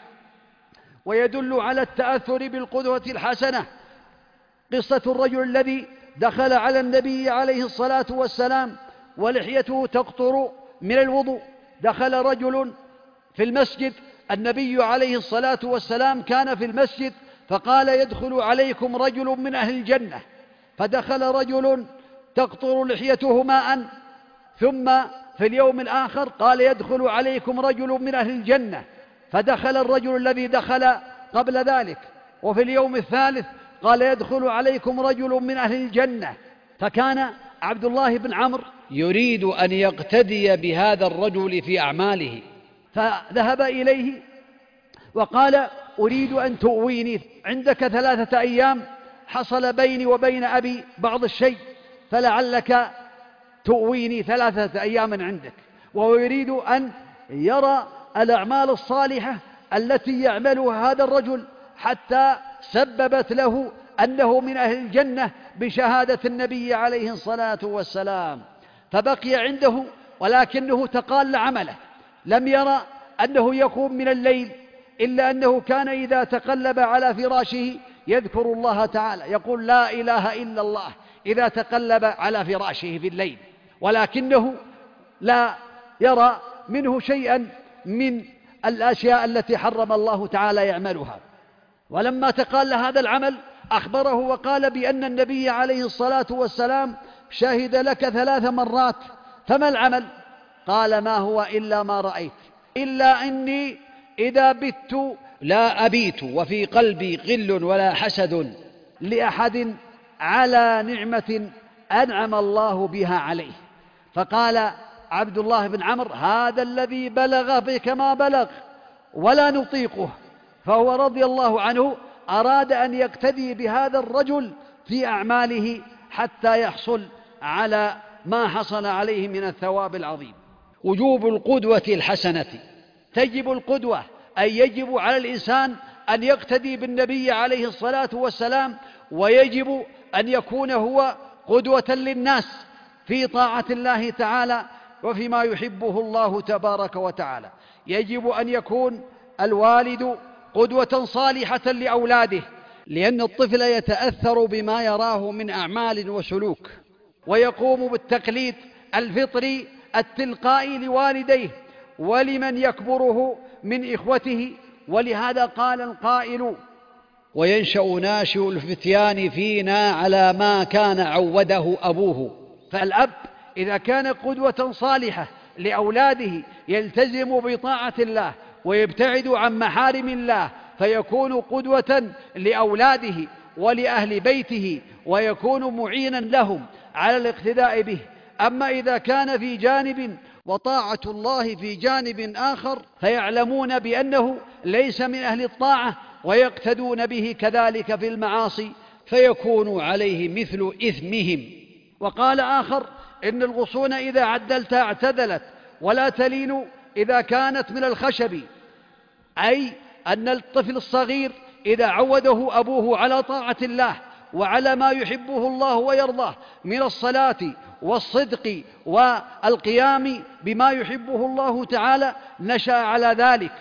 ويدل على التأثر بالقدوة الحسنة قصة الرجل الذي دخل على النبي عليه الصلاة والسلام ولحيته تقطر من الوضوء. دخل رجل في المسجد، النبي عليه الصلاة والسلام كان في المسجد، فقال: يدخل عليكم رجل من أهل الجنة. فدخل رجل تقطر لحيته ماء، ثم في اليوم الآخر قال: يدخل عليكم رجل من أهل الجنة. فدخل الرجل الذي دخل قبل ذلك، وفي اليوم الثالث قال: يدخل عليكم رجل من أهل الجنة. فكان عبد الله بن عمرو يريد أن يقتدي بهذا الرجل في أعماله، فذهب إليه وقال: أريد أن تؤويني، عندك 3 أيام حصل بيني وبين أبي بعض الشيء، فلعلك تؤويني 3 أيام عندك. وهو يريد أن يرى الأعمال الصالحة التي يعملها هذا الرجل حتى سببت له أنه من أهل الجنة بشهادة النبي عليه الصلاة والسلام. فبقي عنده، ولكنه تقال عمله، لم يرى أنه يقوم من الليل إلا أنه كان إذا تقلب على فراشه يذكر الله تعالى، يقول: لا إله إلا الله إذا تقلب على فراشه في الليل، ولكنه لا يرى منه شيئا من الأشياء التي حرم الله تعالى يعملها. ولما تقال هذا العمل أخبره وقال بأن النبي عليه الصلاة والسلام شهد لك 3 مرات، فما العمل؟ قال: ما هو إلا ما رأيت، إلا إني إذا بت لا أبيت وفي قلبي غل ولا حسد لأحد على نعمة أنعم الله بها عليه. فقال عبد الله بن عمرو: هذا الذي بلغ بك ما بلغ ولا نطيقه. فهو رضي الله عنه أراد أن يقتدي بهذا الرجل في أعماله حتى يحصل على ما حصل عليه من الثواب العظيم. وجوب القدوة الحسنة. تجب القدوة، أي يجب على الإنسان أن يقتدي بالنبي عليه الصلاة والسلام، ويجب أن يكون هو قدوة للناس في طاعة الله تعالى وفيما يحبه الله تبارك وتعالى. يجب أن يكون الوالد قدوة صالحة لأولاده، لأن الطفل يتأثر بما يراه من أعمال وسلوك، ويقوم بالتقليد الفطري التلقائي لوالديه ولمن يكبره من إخوته. ولهذا قال القائل: وينشأ ناشئ الفتيان فينا على ما كان عوده أبوه. فالأب إذا كان قدوة صالحة لأولاده يلتزم بطاعة الله ويبتعد عن محارم الله، فيكون قدوة لأولاده ولأهل بيته، ويكون معينا لهم على الاقتداء به. أما إذا كان في جانب وطاعة الله في جانب آخر، فيعلمون بأنه ليس من أهل الطاعة ويقتدون به كذلك في المعاصي، فيكون عليه مثل إثمهم. وقال آخر: إن الغصون إذا عدلتها اعتدلت، ولا تلين إذا كانت من الخشب. أي أن الطفل الصغير إذا عوده أبوه على طاعة الله وعلى ما يحبه الله ويرضاه من الصلاة والصدق والقيام بما يحبه الله تعالى، نشأ على ذلك.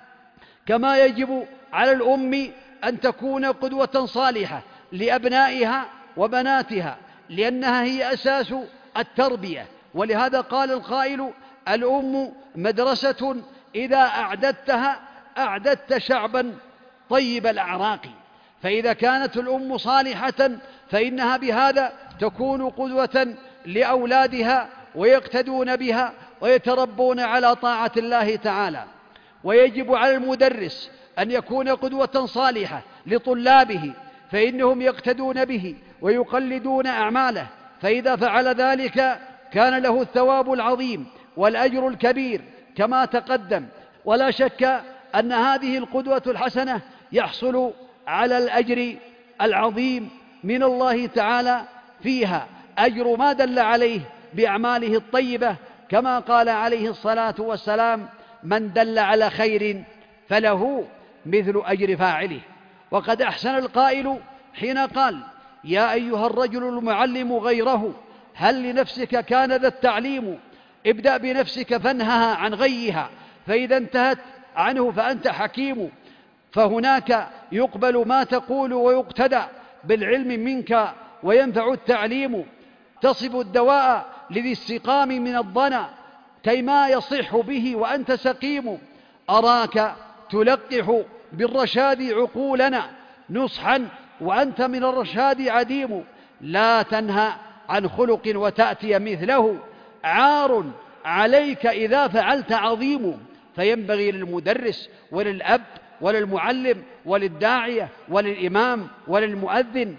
كما يجب على الأم أن تكون قدوة صالحة لأبنائها وبناتها، لأنها هي أساس التربية. ولهذا قال القائل: الأم مدرسة إذا أعددتها أعددت شعبا طيب الأعراق. فإذا كانت الأم صالحة فإنها بهذا تكون قدوة لأولادها ويقتدون بها ويتربون على طاعة الله تعالى. ويجب على المدرس أن يكون قدوة صالحة لطلابه، فإنهم يقتدون به ويقلدون أعماله، فإذا فعل ذلك كان له الثواب العظيم والأجر الكبير كما تقدم. ولا شك أن هذه القدوة الحسنة يحصل على الأجر العظيم من الله تعالى فيها، أجر ما دل عليه بأعماله الطيبة، كما قال عليه الصلاة والسلام: من دل على خير فله مثل أجر فاعله. وقد أحسن القائل حين قال: يا أيها الرجل المعلم غيره، هل لنفسك كان ذا التعليم؟ ابدأ بنفسك فانهها عن غيها، فإذا انتهت عنه فأنت حكيم. فهناك يقبل ما تقول ويقتدى بالعلم منك وينفع التعليم. تصب الدواء لذي السقام من الضنا كيما يصح به وأنت سقيم. أراك تلقح بالرشاد عقولنا نصحا وأنت من الرشاد عديم. لا تنهى عن خلق وتأتي مثله، عار عليك إذا فعلت عظيم. فينبغي للمدرس وللأب وللمعلم وللداعية وللإمام وللمؤذن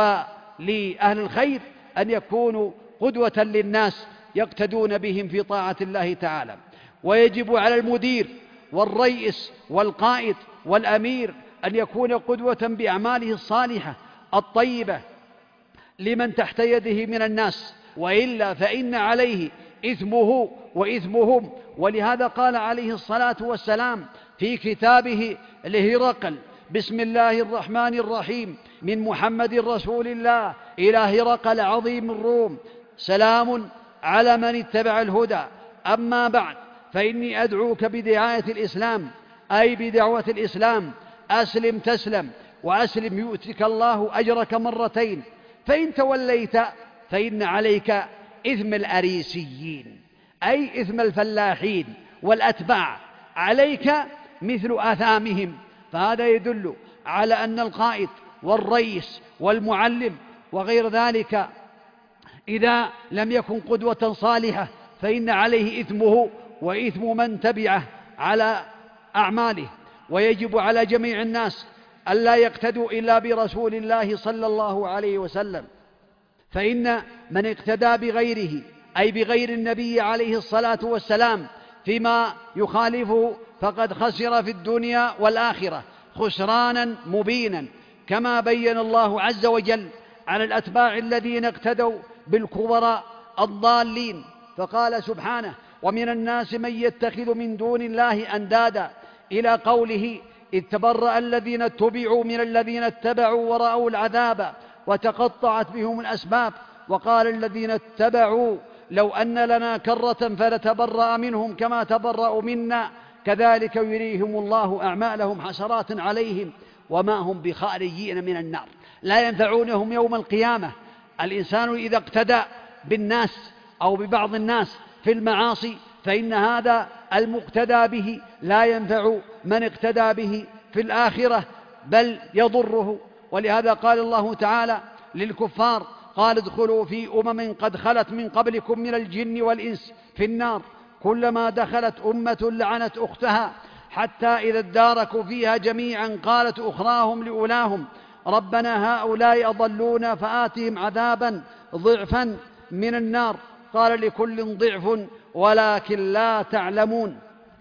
ولأهل الخير أن يكونوا قدوة للناس يقتدون بهم في طاعة الله تعالى. ويجب على المدير والرئيس والقائد والأمير أن يكون قدوة بأعماله الصالحة الطيبة لمن تحت يده من الناس، وإلا فإن عليه إثمه وإثمهم. ولهذا قال عليه الصلاة والسلام في كتابه لهرقل: بسم الله الرحمن الرحيم، من محمد رسول الله إلى هرقل عظيم الروم، سلام على من اتبع الهدى. أما بعد، فإني أدعوك بدعاية الإسلام، أي بدعوة الإسلام. أسلم تسلم، وأسلم يؤتك الله أجرك مرتين. فإن توليت فإن عليك إثم الأريسيين، أي إثم الفلاحين والأتباع، عليك مثل آثامهم. فهذا يدل على أن القائد والرئيس والمعلم وغير ذلك إذا لم يكن قدوة صالحة فإن عليه إثمه وإثم من تبعه على أعماله. ويجب على جميع الناس ألا يقتدوا إلا برسول الله صلى الله عليه وسلم، فإن من اقتدى بغيره أي بغير النبي عليه الصلاة والسلام فيما يخالفه فقد خسر في الدنيا والآخرة خسرانا مبينا، كما بين الله عز وجل على الأتباع الذين اقتدوا بالكبراء الضالين، فقال سبحانه: ومن الناس من يتخذ من دون الله أندادا، إلى قوله: إذ تبرأ الذين اتبعوا من الذين اتبعوا ورأوا العذاب وتقطعت بهم الأسباب. وقال الذين اتبعوا لو أن لنا كرة فنتبرأ منهم كما تبرأوا منا كذلك يريهم الله أعمالهم حسرات عليهم وما هم بخارجين من النار. لا ينفعونهم يوم القيامة. الإنسان إذا اقتدى بالناس أو ببعض الناس في المعاصي فإن هذا المقتدى به لا ينفع من اقتدى به في الآخرة بل يضره. ولهذا قال الله تعالى للكفار: قال ادخلوا في قد خلت من قبلكم من الجن والإنس في النار كلما دخلت أمة لعنت أختها حتى إذا اداركوا فيها جميعا قالت أخراهم لأولاهم ربنا هؤلاء أضلونا فآتهم عذابا ضعفا من النار قال لكل ضعف ولكن لا تعلمون.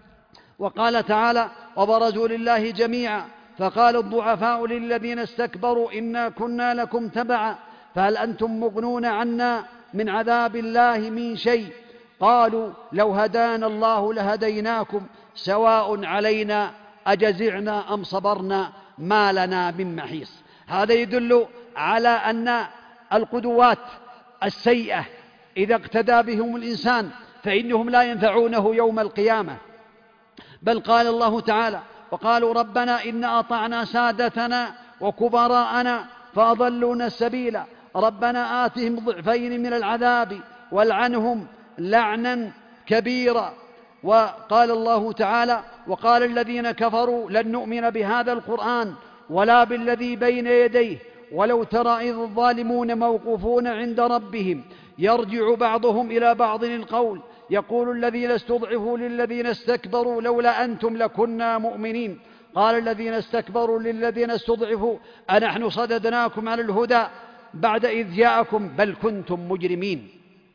وقال تعالى: وبرزوا لله جميعا فقال الضعفاء للذين استكبروا إنا كنا لكم تبعا فهل أنتم مغنون عنا من عذاب الله من شيء قالوا لو هدانا الله لهديناكم سواء علينا أجزعنا أم صبرنا ما لنا من محيص. هذا يدل على أن القدوات السيئة إذا اقتدى بهم الإنسان فإنهم لا ينفعونه يوم القيامة. بل قال الله تعالى: وقالوا ربنا إن أطعنا سادتنا وكبراءنا فأضلونا السبيل ربنا آتهم ضعفين من العذاب والعنهم لعنا كبيرا. وقال الله تعالى: وقال الذين كفروا لن نؤمن بهذا القرآن ولا بالذي بين يديه ولو ترى إذ الظالمون موقوفون عند ربهم يرجع بعضهم إلى بعض القول يقول الذين استضعفوا للذين استكبروا لولا أنتم لكنا مؤمنين قال الذين استكبروا للذين استضعفوا أنحن صددناكم عن الهدى بعد إذ جاءكم بل كنتم مجرمين.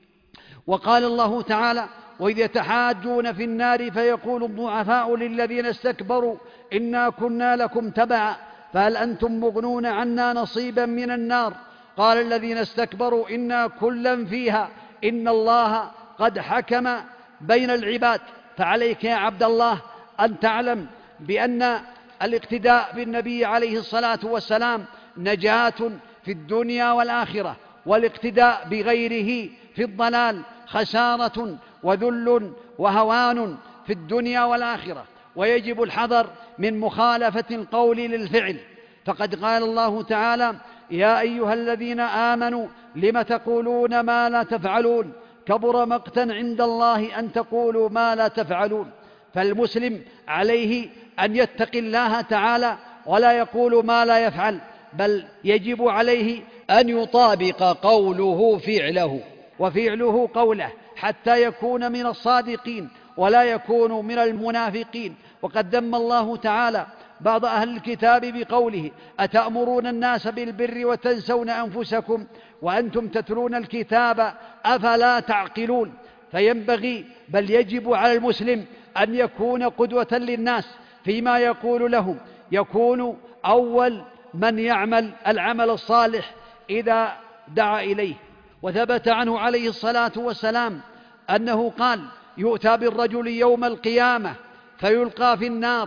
وقال الله تعالى: وإذ يتحاجون في النار فيقول الضعفاء للذين استكبروا إنا كنا لكم تبعا فهل أنتم مغنون عنا نصيبا من النار قال الذين استكبروا إنا كلا فيها إن الله قد حكم بين العباد. فعليك يا عبد الله أن تعلم بأن الاقتداء بالنبي عليه الصلاة والسلام نجاة في الدنيا والآخرة، والاقتداء بغيره في الضلال خسارة وذل وهوان في الدنيا والآخرة. ويجب الحذر من مخالفة القول للفعل، فقد قال الله تعالى: يا أيها الذين آمنوا لم تقولون ما لا تفعلون كبر مقتا عند الله أن تقولوا ما لا تفعلون. فالمسلم عليه أن يتقي الله تعالى ولا يقول ما لا يفعل، بل يجب عليه أن يطابق قوله فعله وفعله قوله حتى يكون من الصادقين ولا يكون من المنافقين. وقد ذم الله تعالى بعض أهل الكتاب بقوله: أتأمرون الناس بالبر وتنسون أنفسكم وأنتم تتلون الكتاب أفلا تعقلون. فينبغي بل يجب على المسلم أن يكون قدوة للناس فيما يقول لهم، يكون أول من يعمل العمل الصالح إذا دعا إليه. وثبت عنه عليه الصلاة والسلام أنه قال: يؤتى بالرجل يوم القيامة فيلقى في النار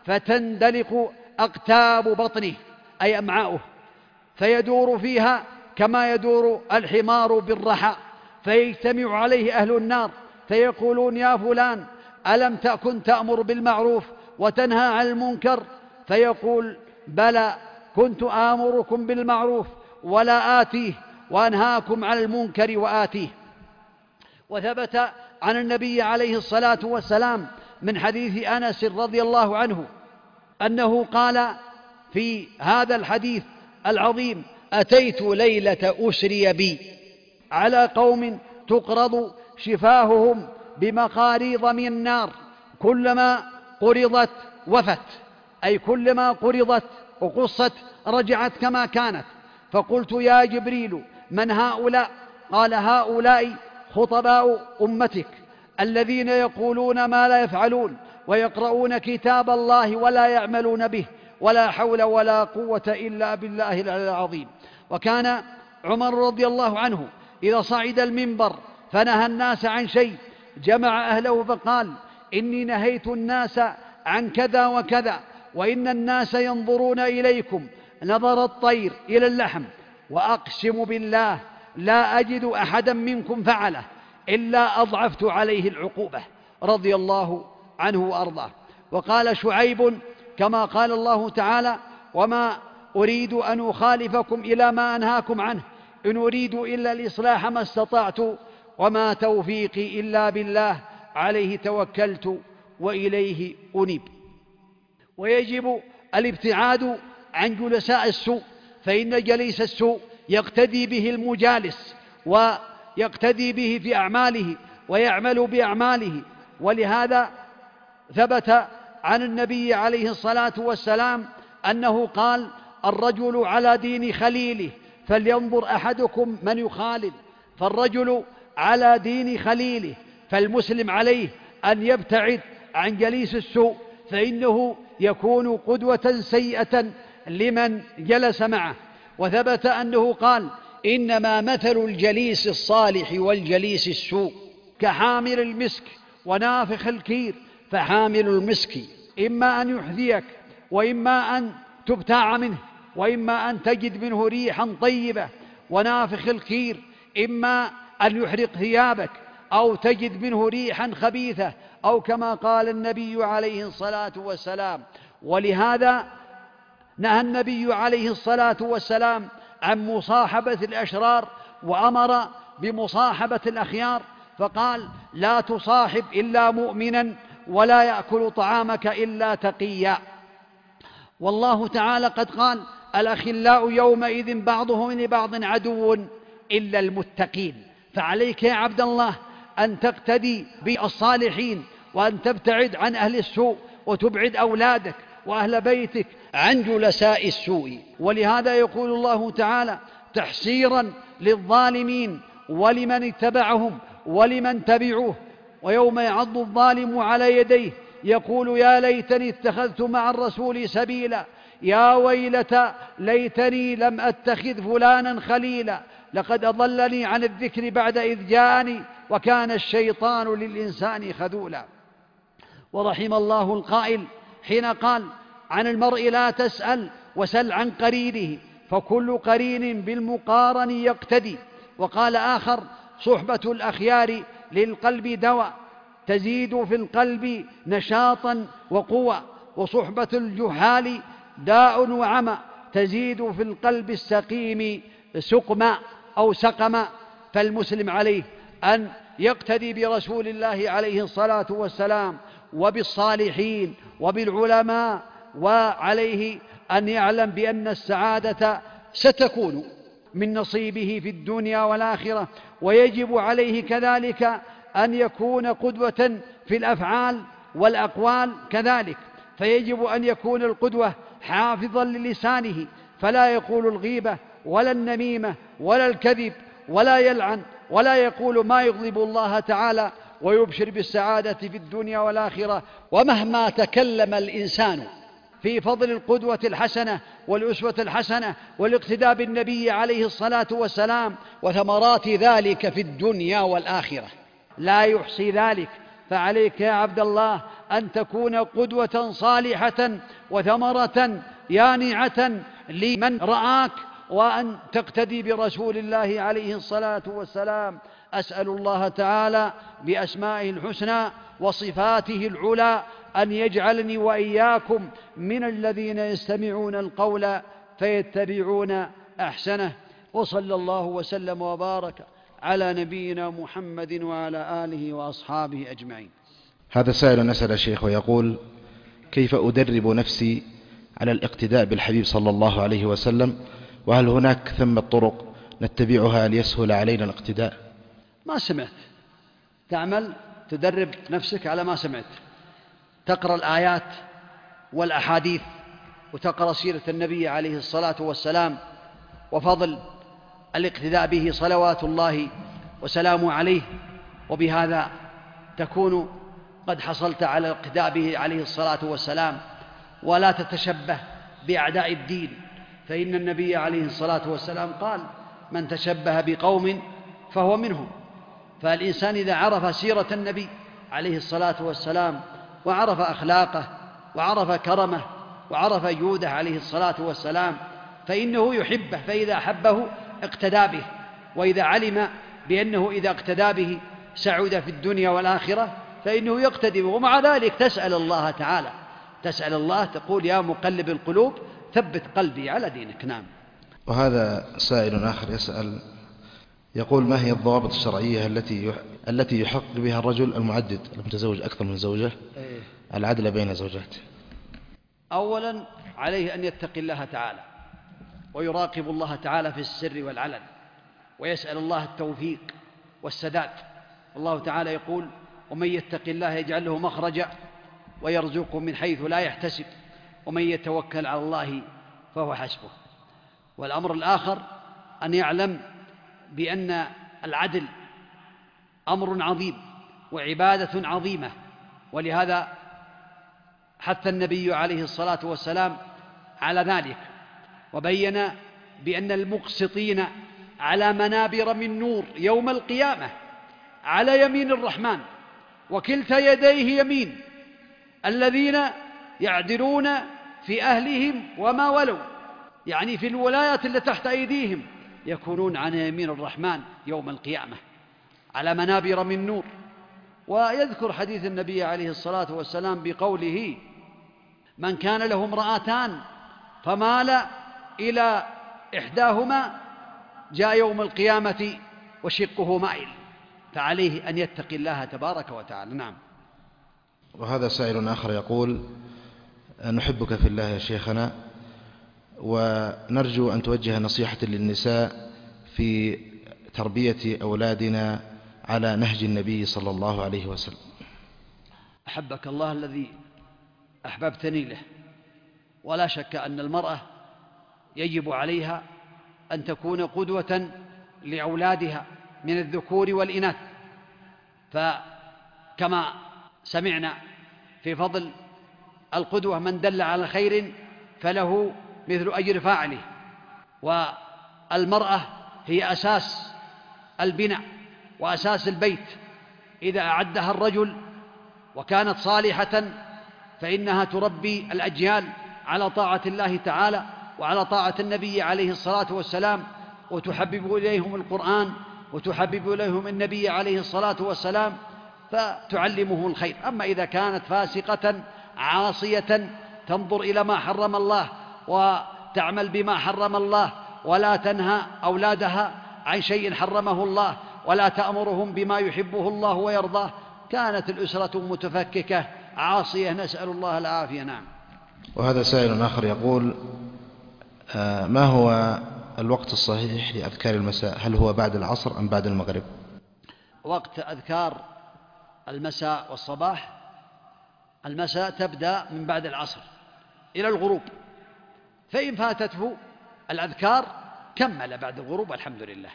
فتندلق أقتاب بطنه أي أمعاؤه فيدور فيها كما يدور الحمار بالرحى، فيجتمع عليه أهل النار فيقولون: يا فلان ألم تكن تأمر بالمعروف وتنهى عن المنكر؟ فيقول: بلى كنت آمركم بالمعروف ولا آتيه وأنهاكم عن المنكر وآتيه. وثبت عن النبي عليه الصلاة والسلام من حديث أنس رضي الله عنه أنه قال في هذا الحديث العظيم: أتيت ليلة أسري بي على قوم تقرض شفاههم بمقاريض من النار كلما قرضت وفت، أي كلما قرضت وقصت رجعت كما كانت. فقلت: يا جبريل من هؤلاء؟ قال: هؤلاء خطباء أمتك الذين يقولون ما لا يفعلون ويقرؤون كتاب الله ولا يعملون به ولا حول ولا قوة إلا بالله العلي العظيم. وكان عمر رضي الله عنه إذا صعد المنبر فنهى الناس عن شيء جمع أهله فقال: إني نهيت الناس عن كذا وكذا وإن الناس ينظرون إليكم نظر الطير إلى اللحم، وأقسم بالله لا أجد أحدا منكم فعله إلا أضعفت عليه العقوبة، رضي الله عنه وأرضاه. وقال شعيب كما قال الله تعالى: وما أريد أن أخالفكم إلى ما أنهاكم عنه، إن أريد إلا الإصلاح ما استطعت، وما توفيقي إلا بالله، عليه توكلت وإليه أنيب. ويجب الابتعاد عن جلساء السوء، فإن جليس السوء يقتدي به المجالس ويقتدي به في أعماله ويعمل بأعماله. ولهذا ثبت عن النبي عليه الصلاة والسلام أنه قال: الرجل على دين خليله فلينظر أحدكم من يخالل. فالرجل على دين خليله، فالمسلم عليه أن يبتعد عن جليس السوء، فإنه يكون قدوة سيئة لمن جلس معه. وثبت أنه قال: إنما مثل الجليس الصالح والجليس السوء كحامل المسك ونافخ الكير. فحامل المسك إما أن يحذيك، وإما أن تبتاع منه، وإما أن تجد منه ريحا طيبة. ونافخ الكير إما أن يحرق ثيابك أو تجد منه ريحا خبيثة، أو كما قال النبي عليه الصلاة والسلام. ولهذا نهى النبي عليه الصلاة والسلام عن مصاحبة الأشرار، وأمر بمصاحبة الأخيار، فقال: لا تصاحب إلا مؤمنا، ولا يأكل طعامك إلا تقيا. والله تعالى قد قال: الأخلاء يومئذ بعضهم لبعض عدو إلا المتقين. فعليك يا عبد الله أن تقتدي بالصالحين، وأن تبتعد عن أهل السوء، وتبعد أولادك وأهل بيتك عن جلساء السوء. ولهذا يقول الله تعالى تحسيرا للظالمين ولمن اتبعهم ولمن تبعوه: ويوم يعض الظالم على يديه يقول يا ليتني اتخذت مع الرسول سبيلا، يا ويلتى ليتني لم أتخذ فلانا خليلا، لقد أضلني عن الذكر بعد إذ جاءني، وكان الشيطان للإنسان خذولا. ورحم الله القائل حين قال عن المرء: لا تسأل وسل عن قرينه، فكل قرين بالمقارن يقتدي. وقال آخر: صحبة الأخيار للقلب دواء، تزيد في القلب نشاطا وقوة، وصحبة الجهال داء وعمى، تزيد في القلب السقيم سقما أو سقما. فالمسلم عليه أن يقتدي برسول الله عليه الصلاة والسلام وبالصالحين وبالعلماء، وعليه أن يعلم بأن السعادة ستكون من نصيبه في الدنيا والآخرة. ويجب عليه كذلك أن يكون قدوة في الأفعال والأقوال كذلك، فيجب أن يكون القدوة حافظا للسانه، فلا يقول الغيبة ولا النميمة ولا الكذب، ولا يلعن، ولا يقول ما يغضب الله تعالى، ويبشر بالسعادة في الدنيا والآخرة. ومهما تكلم الإنسان في فضل القدوة الحسنة والأسوة الحسنة والاقتداء بالنبي عليه الصلاة والسلام وثمرات ذلك في الدنيا والآخرة لا يحصي ذلك. فعليك يا عبد الله أن تكون قدوة صالحة وثمرة يانعة لمن رآك، وأن تقتدي برسول الله عليه الصلاة والسلام. أسأل الله تعالى بأسمائه الحسنى وصفاته العلى أن يجعلني وإياكم من الذين يستمعون القول فيتبعون أحسنه. وصلى الله وسلم وبارك على نبينا محمد وعلى آله وأصحابه أجمعين. هذا سائل نسأل الشيخ ويقول: كيف أدرب نفسي على الاقتداء بالحبيب صلى الله عليه وسلم، وهل هناك ثمة طرق نتبعها ليسهل علينا الاقتداء؟ ما سمعت، تعمل تدرب نفسك على ما سمعت، تقرأ الآيات والأحاديث، وتقرأ سيرة النبي عليه الصلاة والسلام وفضل الاقتداء به صلوات الله وسلامه عليه، وبهذا تكون قد حصلت على الاقتداء به عليه الصلاة والسلام. ولا تتشبه بأعداء الدين، فإن النبي عليه الصلاة والسلام قال: من تشبه بقوم فهو منهم. فالإنسان إذا عرف سيرة النبي عليه الصلاة والسلام وعرف أخلاقه وعرف كرمه وعرف جوده عليه الصلاة والسلام فإنه يحبه، فإذا أحبه اقتدى به، وإذا علم بأنه إذا اقتدى به سعد في الدنيا والآخرة فإنه يقتدي به. ومع ذلك تسأل الله تعالى، تسأل الله، تقول يا مقلب القلوب ثبت قلبي على دينك. نعم. وهذا سائل آخر يسأل يقول: ما هي الضوابط الشرعية التي يحقق بها الرجل المعدد المتزوج أكثر من زوجة العدل بين زوجاته؟ أولا عليه أن يتقي الله تعالى ويراقب الله تعالى في السر والعلن ويسأل الله التوفيق والسداد. الله تعالى يقول: ومن يتق الله يجعل له مخرجا ويرزقه من حيث لا يحتسب ومن يتوكل على الله فهو حسبه. والأمر الآخر أن يعلم بأن العدل أمر عظيم وعبادة عظيمة، ولهذا حث النبي عليه الصلاة والسلام على ذلك، وبين بأن المقسطين على منابر من نور يوم القيامة على يمين الرحمن وكلتا يديه يمين، الذين يعدلون في أهلهم وما ولوا، يعني في الولايات اللي تحت أيديهم يكونون عن يمين الرحمن يوم القيامة على منابر من نور. ويذكر حديث النبي عليه الصلاة والسلام بقوله: من كان له امرأتان فمال إلى إحداهما جاء يوم القيامة وشقه مائل، فعليه أن يتقي الله تبارك وتعالى. نعم. وهذا سائل آخر يقول: نحبك في الله يا شيخنا، ونرجو أن توجه نصيحة للنساء في تربية أولادنا على نهج النبي صلى الله عليه وسلم. أحبك الله الذي أحببتني له، ولا شك أن المرأة يجب عليها أن تكون قدوة لأولادها من الذكور والإناث، فكما سمعنا في فضل القدوة: من دل على خير فله مثل أجر فاعله. والمرأة هي أساس البناء وأساس البيت، إذا أعدها الرجل وكانت صالحة فإنها تربي الأجيال على طاعة الله تعالى وعلى طاعة النبي عليه الصلاة والسلام، وتحبب إليهم القرآن وتحبب إليهم النبي عليه الصلاة والسلام، فتعلمه الخير. أما إذا كانت فاسقة عاصية تنظر إلى ما حرم الله وتعمل بما حرم الله ولا تنهى أولادها عن شيء حرمه الله ولا تأمرهم بما يحبه الله ويرضاه، كانت الأسرة متفككة عاصية، نسأل الله العافية. نعم. وهذا سائل آخر يقول: ما هو الوقت الصحيح لأذكار المساء؟ هل هو بعد العصر أم بعد المغرب؟ وقت أذكار المساء والصباح: المساء تبدأ من بعد العصر إلى الغروب، فإن فاتته الأذكار كمل بعد الغروب الحمد لله.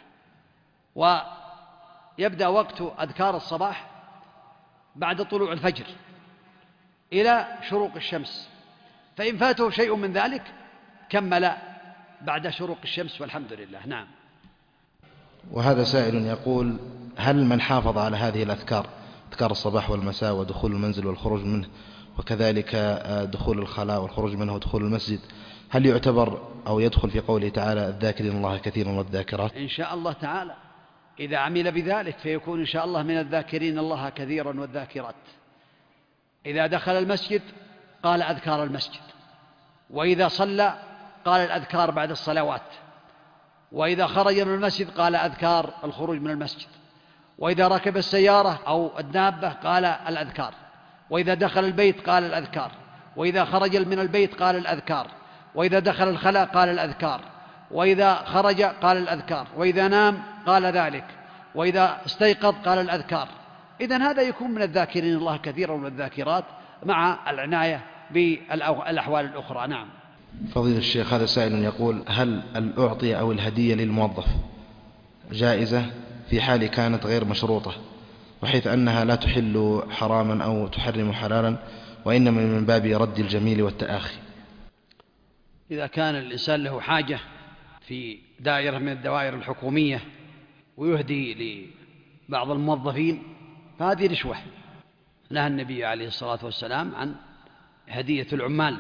ويبدأ وقت أذكار الصباح بعد طلوع الفجر إلى شروق الشمس، فإن فاته شيء من ذلك كمل بعد شروق الشمس والحمد لله. نعم. وهذا سائل يقول: هل من حافظ على هذه الأذكار، أذكار الصباح والمساء ودخول المنزل والخروج منه، وكذلك دخول الخلاء والخروج منه ودخول المسجد، هل يعتبر أو يدخل في قوله تعالى: الذاكرين الله كثيرا والذاكرات؟ إن شاء الله تعالى إذا عمل بذلك فيكون إن شاء الله من الذاكرين الله كثيرا والذاكرات. إذا دخل المسجد قال أذكار المسجد، وإذا صلى قال الأذكار بعد الصلوات، وإذا خرج من المسجد قال أذكار الخروج من المسجد، وإذا ركب السيارة أو الدابة قال الأذكار، وإذا دخل البيت قال الأذكار، وإذا خرج من البيت قال الأذكار، وإذا دخل الخلاء قال الأذكار، وإذا خرج قال الأذكار، وإذا نام قال ذلك، وإذا استيقظ قال الأذكار. إذن هذا يكون من الذاكرين الله كثيرا والذاكرات مع العناية بالأحوال الأخرى. نعم. فضيلة الشيخ، هذا سائل يقول: هل الأعطية أو الهدية للموظف جائزة في حال كانت غير مشروطة، وحيث أنها لا تحل حراما أو تحرم حلالا، وإنما من باب رد الجميل والتآخي؟ إذا كان الإنسان له حاجة في دائرة من الدوائر الحكومية ويهدي لبعض الموظفين فهذه رشوة. نهى النبي عليه الصلاة والسلام عن هدية العمال،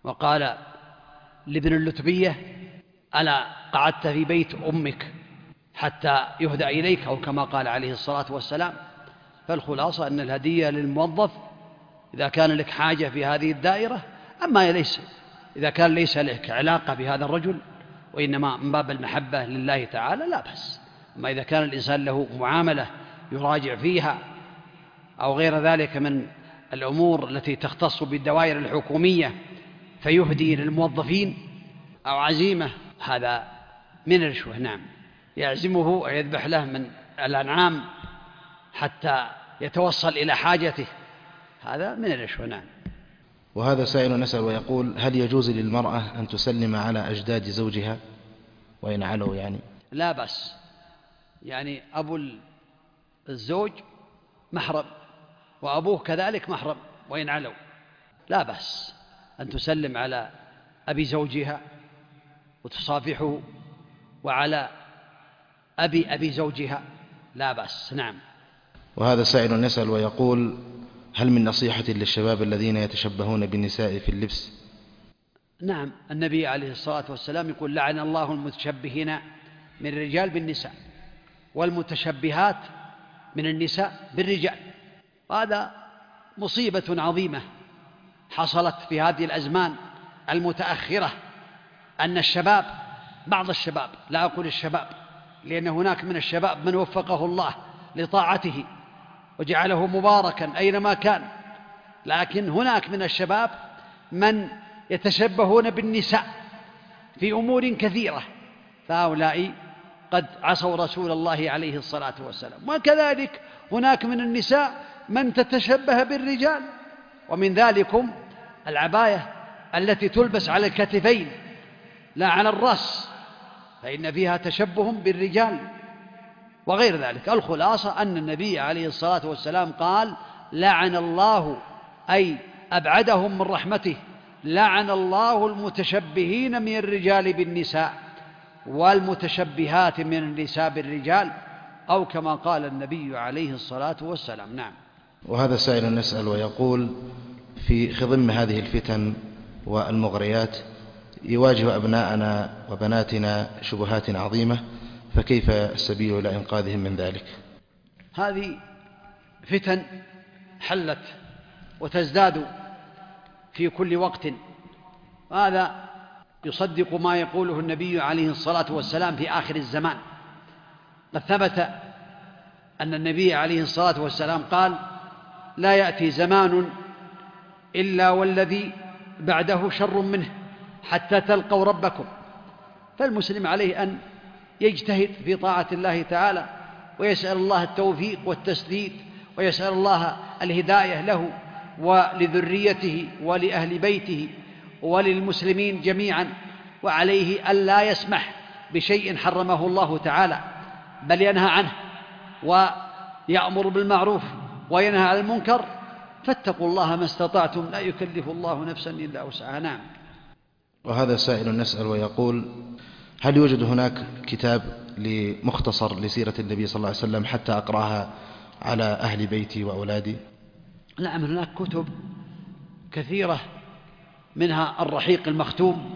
وقال لابن اللتبية: ألا قعدت في بيت أمك حتى يهدى إليك، أو كما قال عليه الصلاة والسلام. فالخلاصة أن الهدية للموظف إذا كان لك حاجة في هذه الدائرة، أما إذا كان ليس لك علاقة بهذا الرجل وإنما من باب المحبة لله تعالى لا بأس. أما إذا كان الإنسان له معاملة يراجع فيها أو غير ذلك من الأمور التي تختص بالدوائر الحكومية فيهدي للموظفين أو عزيمة، هذا من الرشوة. نعم، يعزمه ويذبح له من الأنعام حتى يتوصل إلى حاجته، هذا من الرشوة. نعم. وهذا سائل نسأل ويقول: هل يجوز للمرأة أن تسلم على أجداد زوجها وإن علوا؟ يعني لا بأس، يعني أبو الزوج محرم وأبوه كذلك محرم وإن علوا، لا بأس أن تسلم على أبي زوجها وتصافحه وعلى أبي زوجها، لا بأس. نعم. وهذا سائل نسأل ويقول: هل من نصيحة للشباب الذين يتشبهون بالنساء في اللبس؟ نعم، النبي عليه الصلاة والسلام يقول: لعن الله المتشبهين من الرجال بالنساء والمتشبهات من النساء بالرجال. هذا مصيبة عظيمة حصلت في هذه الأزمان المتأخرة، أن الشباب، بعض الشباب، لا أقول الشباب لأن هناك من الشباب من وفقه الله لطاعته وجعله مباركا أينما كان، لكن هناك من الشباب من يتشبهون بالنساء في أمور كثيرة، فهؤلاء قد عصوا رسول الله عليه الصلاة والسلام. وكذلك هناك من النساء من تتشبه بالرجال، ومن ذلكم العباية التي تلبس على الكتفين لا على الرأس، فإن فيها تشبه بالرجال وغير ذلك. الخلاصة أن النبي عليه الصلاة والسلام قال: لعن الله، أي أبعدهم من رحمته، لعن الله المتشبهين من الرجال بالنساء والمتشبهات من النساء بالرجال، أو كما قال النبي عليه الصلاة والسلام. نعم. وهذا سائل نسأل ويقول: في خضم هذه الفتن والمغريات يواجه أبناءنا وبناتنا شبهات عظيمة، فكيف السبيل إلى إنقاذهم من ذلك؟ هذه فتن حلت وتزداد في كل وقت، هذا يصدق ما يقوله النبي عليه الصلاة والسلام في آخر الزمان. قد ثبت أن النبي عليه الصلاة والسلام قال: لا يأتي زمان إلا والذي بعده شر منه حتى تلقوا ربكم. فالمسلم عليه أن يجتهد في طاعة الله تعالى ويسأل الله التوفيق والتسديد، ويسأل الله الهداية له ولذريته ولأهل بيته وللمسلمين جميعا، وعليه ألا يسمح بشيء حرمه الله تعالى، بل ينهى عنه ويأمر بالمعروف وينهى عن المنكر. فاتقوا الله ما استطعتم، لا يكلف الله نفسا إلا وسعها. نعم. وهذا سائل نسأل ويقول: هل يوجد هناك كتاب مختصر لسيرة النبي صلى الله عليه وسلم حتى أقرأها على أهل بيتي وأولادي؟ نعم، هناك كتب كثيرة، منها الرحيق المختوم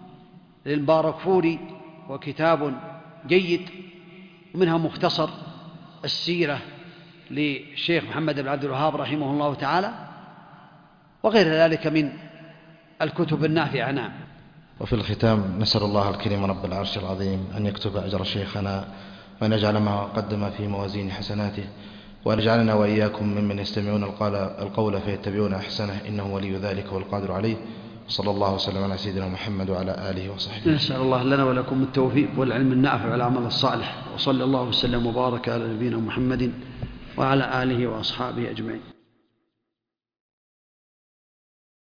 للباركفوري وكتاب جيد، ومنها مختصر السيرة للشيخ محمد بن عبد الوهاب رحمه الله تعالى، وغير ذلك من الكتب النافعة. نعم. وفي الختام نسأل الله الكريم رب العرش العظيم أن يكتب أجر شيخنا وأن يجعل ما قدم في موازين حسناته، وأن يجعلنا وإياكم ممن يستمعون القول فيتبعون أحسنه، إنه ولي ذلك والقادر عليه. صلى الله وسلم على سيدنا محمد وعلى آله وصحبه. نسأل الله لنا ولكم التوفيق والعلم النافع والعمل الصالح، وصلى الله وسلم وبارك على نبينا محمد وعلى آله وأصحابه أجمعين.